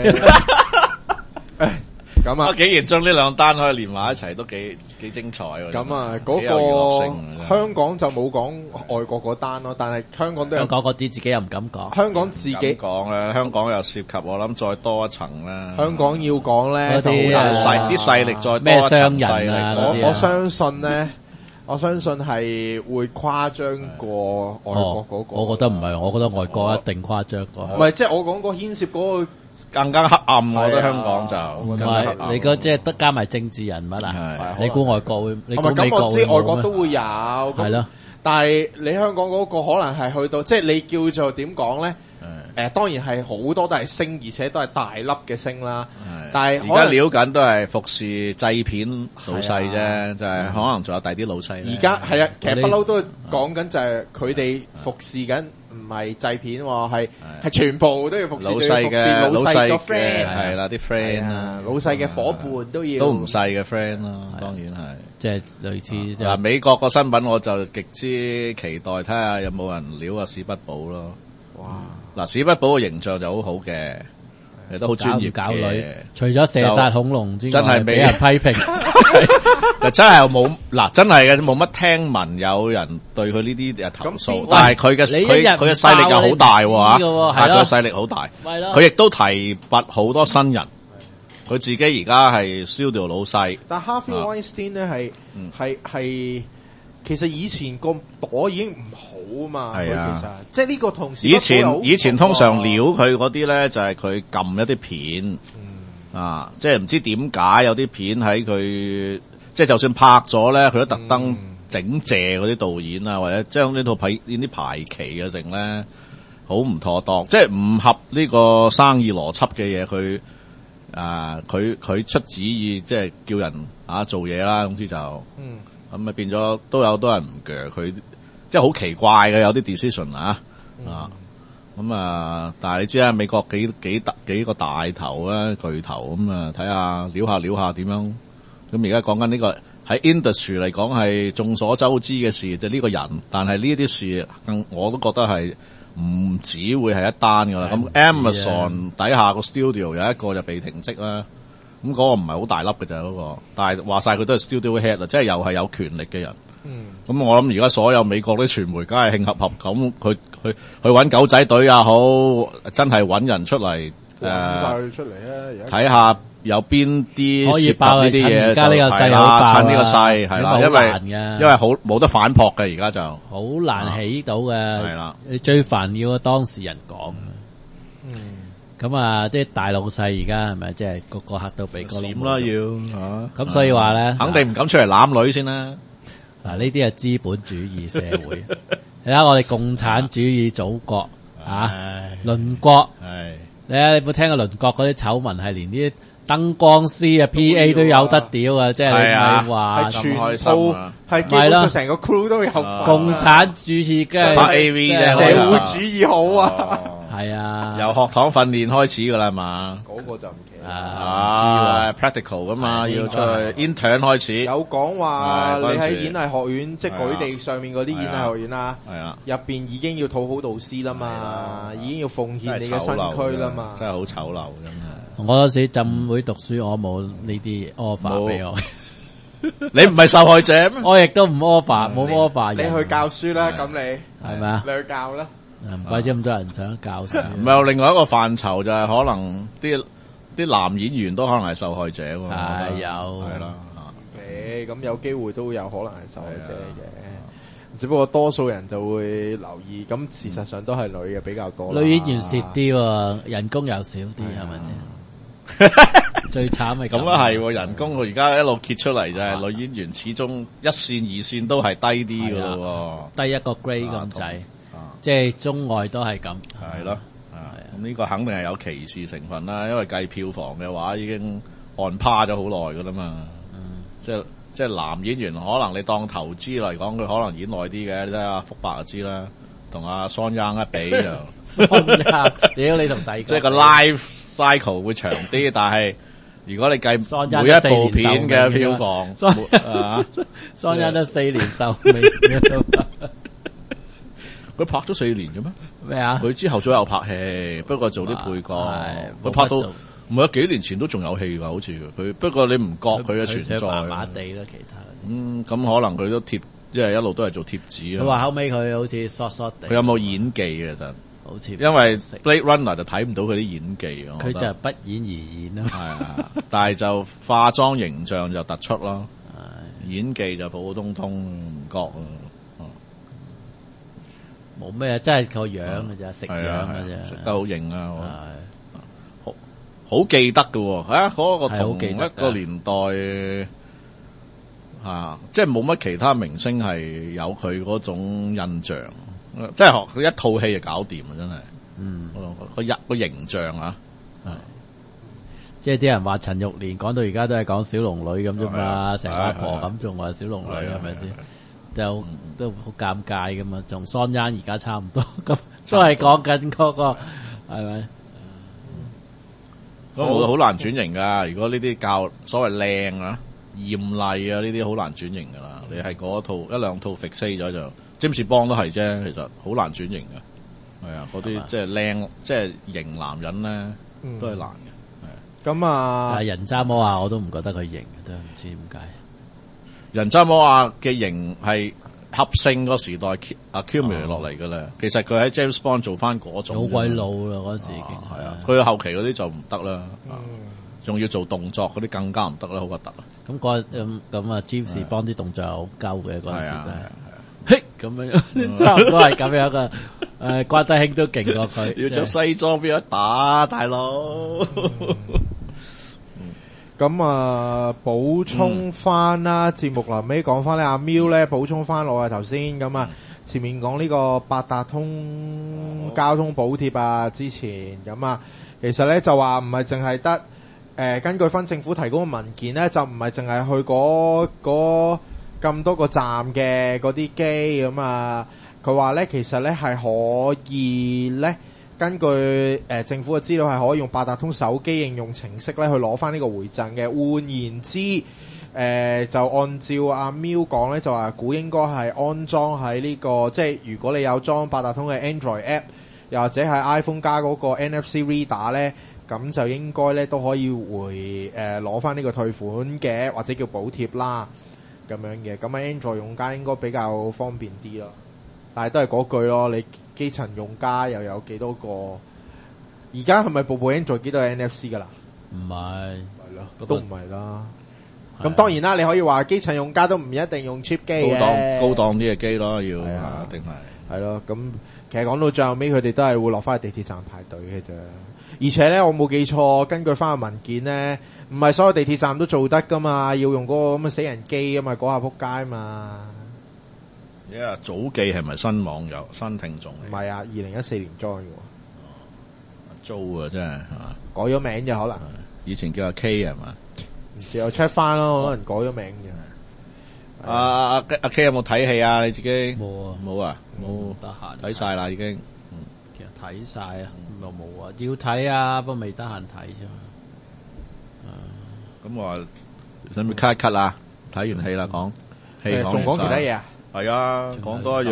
誒，咁啊， 啊， 竟然將呢兩單可以連埋一齊，都幾幾精彩喎。 咁啊， 幾有娛樂性嗰個啊香港就冇講外國嗰單咯，但係香港都有香。港嗰啲自己又唔敢講， 香港自咁己講啦，香港又涉及我諗再多一層啦。 香港要講咧，就好嗰啲難誒勢啲勢力再多一咩層商人啊勢力嗰啲我我相信咧，我相信係會誇張過外國嗰個。 哦我覺得唔係，我覺得外國一定誇張過。 唔係，即係我講個牽涉嗰個。 更加黑暗，我覺得係啊香港就唔更加黑暗係你嗰即係得加埋政治人物啊係？ 你估外國會？你係咪咁？ 估美國我知外國會冇咩都會有， 係係咯。 但係你香港嗰個可能係去到，即係你叫做點講咧？誒，當然係好多都係星，而且都係大粒嘅星啦。但係而家可能撩緊都係服侍製片老細係啫，就係可能仲有第啲老細咧。 而家係啊，其實嗰啲不嬲都講緊就係佢哋服侍緊，唔係製片喎，係係全部都要服侍， 老都要服侍細嘅老細個嘅 friend 係啦，啲 friend 係啊啊， 老細嘅伙伴都要都唔細嘅 friend 啦，當然係。 即係類似即嗱， 係美國個新聞我就極之期待，睇下有冇人撩阿史畢寶咯。 哇！ 嗱，史畢寶嘅形象就好好嘅，亦都好專業搞唔搞女嘅，， 除咗射殺恐龍之外， 真係未俾人批評。 就真係冇嗱，真係嘅冇乜聽聞有人對佢呢啲誒投咁邊訴，但係佢嘅你一日佢佢嘅勢力又好大喎嚇， 你唔知㗎喎係咯係佢嘅勢力好大， 咪咯佢亦都提拔好多新人，佢自己而家係 studio 老細， 但 Harvey 啊 Weinstein 咧係嗯係係，其實以前個朵已經唔好啊嘛。 係啊佢其實即係呢個同事以前以前通常撩佢嗰啲咧就係佢撳一啲片。啊，即係唔知點解有啲片喺佢，即係就算拍咗咧，佢都特登整謝嗰啲導演啊，或者將呢套片呢啲排期嘅成咧，好唔妥當，即係唔合呢個生意邏輯嘅嘢，佢啊，佢佢出旨意，即係叫人啊做嘢啦，總之就嗯咁啊變咗都有好多人唔鋸佢，即係好奇怪嘅有啲 decision 啊啊。咁啊，但係你知啦，美國幾幾大幾個大頭啊，巨頭咁啊，睇下撩下撩下點樣。咁而家講緊呢個喺 industry 嚟講係眾所周知嘅事，就呢、是、個人。但係呢啲事更我都覺得係唔止會係一單噶啦。咁 Amazon 底下個 studio 有一個就被停職啦。咁、那、嗰個唔係好大粒嘅就係嗰個，但係話晒佢都係 studio head 啊，即係又係有權力嘅人。 嗯， 咁我諗而家所有美國啲傳媒梗係慶合合咁，佢去去揾狗仔隊也好，真係揾人出嚟誒晒佢出嚟啊！而家睇下有邊啲可以涉及爆呢啲嘢， 趁而家呢個勢係啦好爆啊趁呢個勢係啦，因因為好為難㗎因為好冇得反撲嘅而家就好難起到嘅。 係啦， 你最煩要個當事人講。 嗯， 咁啊，即係大老細而家係咪即係個個客都俾個老母閃啦要啊， 咁所以話咧， 肯定唔敢出嚟攬女先啦。 嗱呢啲係資本主義社會。你睇我哋共產主義祖國啊， 唉鄰國。 係你睇你有冇聽過鄰國嗰啲醜聞係連啲燈光師啊 P A 都有得屌啊！即係你唔係話係全咁開套心啊係基本上成個 crew 都有份啊共產主義嘅拍 A V 啫社會主義好啊， 係啊， 由學堂訓練開始噶啦係嘛， 嗰個就唔奇啦。 啊， 啊 practical 噶嘛， 係要出去 intern 開始， 有講話你係嗰陣時喺演藝學院，即係舉地上面嗰啲演藝學院啦， 係啊， 入邊已經要討好導師啦嘛，已經要奉獻你嘅身軀啦嘛。 真係好醜陋真係。 我嗰時浸會讀書，我冇呢啲 offer 俾我， 你唔係受害者咩？ 我亦都唔 offer，冇 offer 人。 你去教書啦，咁你係咪啊？ 你去教啦。 唔怪之咁多人想教書。 唔係有另外一個範疇就係可能啲啲男演員都可能係受害者喎。我覺得係有係啦， 誒，咁有機會都有可能係受害者嚟嘅，只不過多數人就會留意。咁事實上都係女嘅比較多啦。 女演員蝕啲喎，人工又少啲，係咪先？最慘係咁啊係喎，人工我而家一路揭出嚟就係女演員始終一線二線都係低啲噶咯低一個 grade 咁滯， 啊即係中外都係咁。 係咯，啊咁呢個肯定係有歧視成分啦，因為計票房嘅話已經按趴咗好耐噶啦嘛，即係即係男演員可能你當投資嚟講，佢可能演耐啲嘅，你睇下福伯就知啦，同阿 Son Young 一比就， 屌你同第二個， 即係個 life cycle 會長啲，但係如果你計每一部片嘅票房，啊， 桑恩都四年壽命， 佢拍咗四年嘅咩？ 咩啊？ 佢之後再有拍戲，不過做啲配角， 係佢拍到冇乜做唔係幾年前都仲有戲㗎，好似佢。不過你唔覺佢嘅存在， 麻麻地啦，其他。 嗯，咁可能佢都貼，即係一路都係做貼紙啊。 佢話後尾佢好似 short short 地。 佢有冇演技嘅其實？ 好似因為 Blade Runner 就睇唔到佢啲演技， 佢就不演而演啦。 係啊，但係就化妝形象就突出咯，演技就普普通通，唔覺啊。 冇咩，真係個樣嘅啫，食樣嘅啫， 食得好型啊！ 係好好記得嘅喎，啊嗰個同係好記得一個年代啊，即係冇乜其他明星係有佢嗰種印象，即係佢一套戲就搞掂啊！真係， 嗯， 個個個形象啊，係即係啲人話陳玉蓮講到而家都係講小龍女咁啫嘛， 係啊成個阿婆咁仲話小龍女係咪先？就都好尷尬噶嘛，同桑恩而家差唔多，咁都係講緊嗰個係咪？ 咁好好難轉型噶。如果呢啲教所謂靚啊、豔麗啊呢啲好難轉型噶啦。你係嗰套一兩套 fix 咗就詹士邦都係啫，其實好難轉型嘅。係啊，嗰啲即係靚即係型男人咧都係難嘅。 咁啊， 但係人渣魔啊，我都唔覺得佢型，都唔知點解。 人渣魔亞嘅型係合性個時代 accumulate 落嚟嘅咧，其實佢喺 James Bond 做翻嗰種好鬼老啦嗰時已經係啊，佢後期嗰啲就唔得啦，仲要做動作嗰啲更加唔得啦，好核突啊！ 咁嗰咁咁啊，James Bond 啲動作好鳩嘅嗰陣時都係， 係啊嘿咁樣，差唔多係咁樣噶。誒，關德興都勁過佢， 要着西裝邊有得打，大佬。 咁啊，補充翻啦，節目臨尾講翻咧，阿 Miu 咧補充翻我啊頭先咁啊，前面講呢個八達通交通補貼啊，之前咁啊，其實咧就話唔係淨係得誒，根據翻政府提供嘅文件咧，就唔係淨係去嗰嗰咁多個站嘅嗰啲機咁啊，佢話咧其實咧係可以咧。根據誒、呃、政府嘅資料係可以用八達通手機應用程式咧去攞翻呢個回贈嘅。換言之，誒、呃、就按照阿 Miu 講咧，就話估應該係安裝喺呢、這個，即係如果你有裝八達通嘅 Android app，又或者係 iPhone 加嗰個 N F C reader 咧，咁就應該咧都可以回誒攞翻呢個退款嘅，或者叫補貼啦咁樣嘅。咁喺 Android 用家應該比較方便啲咯。但係都係嗰句咯，你基層用家又有幾多個？而家係咪部部 Android 機都係 N F C 噶啦？ 唔係， 係咯， 不過都唔係啦。 係咁當然啦，你可以話基層用家都唔一定用 cheap 機高嘅， 檔高檔啲嘅機咯，要係啊啊定係係咯。咁其實講到最後尾，佢哋都係會落翻去地鐵站排隊嘅啫。而且咧，我冇記錯，根據翻個文件咧，唔係所有地鐵站都做得噶嘛，要用嗰個咁嘅死人機啊嘛，嗰下撲街嘛。 而家早記係咪新網友新聽眾嚟？ 唔係啊，二零一四年 join 嘅喎， 租啊，真係係嘛？ 改咗名啫，可能以前叫阿 K 係嘛？ 唔知我 check 翻咯，可能改咗名嘅。 阿阿阿阿 K 有冇睇戲啊？你自己冇啊， 冇啊？冇得閒睇晒啦，已經。 其實睇晒啊，又冇啊，要睇啊，不過未得閒睇啫嘛。 咁我話使唔使 cut 一 cut 啊？睇完戲啦，講戲講誒仲講其他完晒嘢啊？ 係啊，講多一樣。